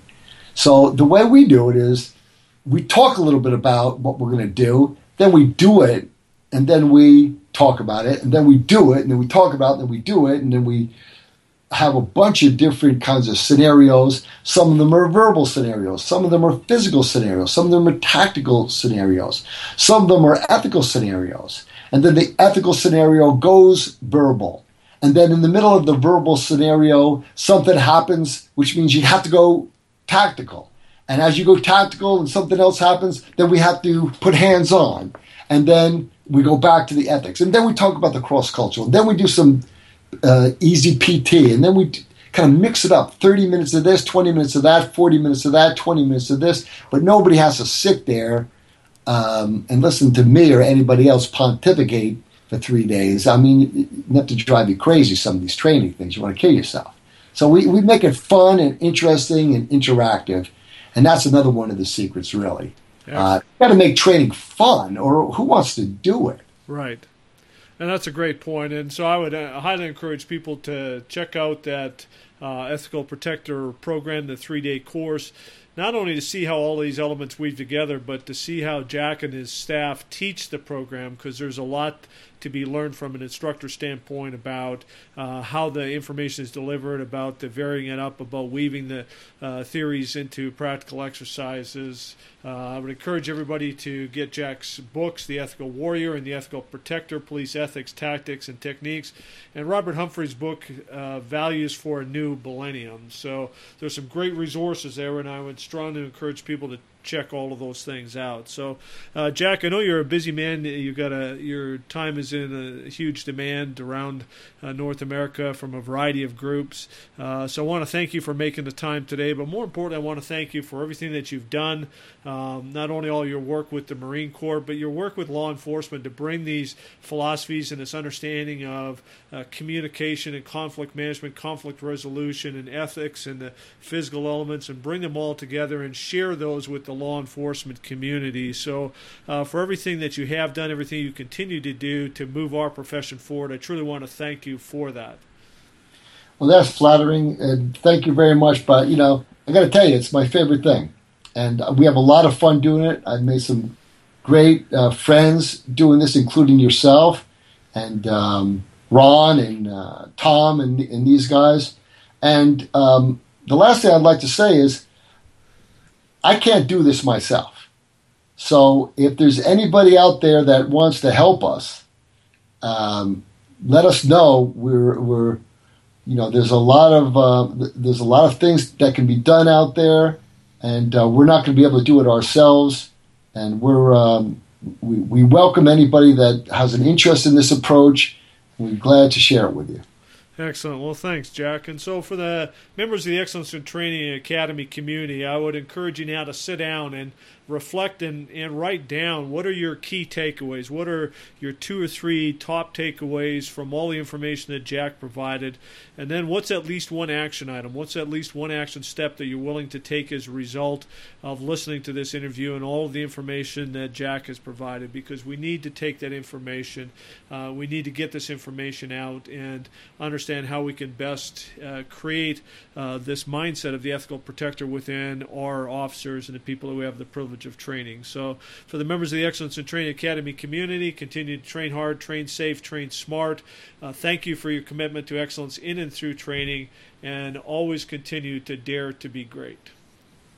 So the way we do it is we talk a little bit about what we're going to do, then we do it, and then we talk about it, and then we do it, and then we talk about it, and then we do it, and then we have a bunch of different kinds of scenarios. Some of them are verbal scenarios. Some of them are physical scenarios. Some of them are tactical scenarios. Some of them are ethical scenarios. And then the ethical scenario goes verbal. And then in the middle of the verbal scenario, something happens, which means you have to go tactical. And as you go tactical and something else happens, then we have to put hands on. And then we go back to the ethics. And then we talk about the cross-cultural. Then we do some uh, easy P T. And then we t- kind of mix it up. thirty minutes of this, twenty minutes of that, forty minutes of that, twenty minutes of this. But nobody has to sit there um, and listen to me or anybody else pontificate for three days. I mean, not to drive you crazy, some of these training things. You want to kill yourself. So we, we make it fun and interesting and interactive. And that's another one of the secrets, really. Yeah. Uh, you got to make training fun, or who wants to do it? Right. And that's a great point. And so I would uh, highly encourage people to check out that uh, Ethical Protector program, the three-day course, not only to see how all these elements weave together, but to see how Jack and his staff teach the program, because there's a lot to be learned from an instructor standpoint about uh, how the information is delivered, about the varying it up, about weaving the uh, theories into practical exercises. Uh, I would encourage everybody to get Jack's books, The Ethical Warrior and The Ethical Protector, Police Ethics, Tactics, and Techniques, and Robert Humphrey's book, uh, Values for a New Millennium. So there's some great resources there, and I would strongly encourage people to check all of those things out. So, uh, Jack, I know you're a busy man. You got a your time is in a huge demand around uh, North America from a variety of groups. Uh, so, I want to thank you for making the time today. But more importantly, I want to thank you for everything that you've done. Um, not only all your work with the Marine Corps, but your work with law enforcement to bring these philosophies and this understanding of uh, communication and conflict management, conflict resolution, and ethics and the physical elements, and bring them all together and share those with the law enforcement community. So uh, for everything that you have done, everything you continue to do to move our profession forward, I truly want to thank you for that. Well, that's flattering, and thank you very much. But, you know, I got to tell you, it's my favorite thing. And we have a lot of fun doing it. I've made some great uh, friends doing this, including yourself and um, Ron and uh, Tom and, and these guys. And um, the last thing I'd like to say is, I can't do this myself. So if there's anybody out there that wants to help us, um, let us know. We're we're you know there's a lot of uh, there's a lot of things that can be done out there, and uh, we're not going to be able to do it ourselves. And we're um, we, we welcome anybody that has an interest in this approach. We're glad to share it with you. Excellent. Well, thanks, Jack. And so for the members of the Excellence in Training Academy community, I would encourage you now to sit down and reflect and, and write down what are your key takeaways, what are your two or three top takeaways from all the information that Jack provided, and then what's at least one action item, what's at least one action step that you're willing to take as a result of listening to this interview and all of the information that Jack has provided, because we need to take that information, uh, we need to get this information out and understand how we can best uh, create uh, this mindset of the ethical protector within our officers and the people who have the privilege of training. So for the members of the Excellence in Training Academy community, continue to train hard, train safe, train smart. Uh, thank you for your commitment to excellence in and through training, and always continue to dare to be great.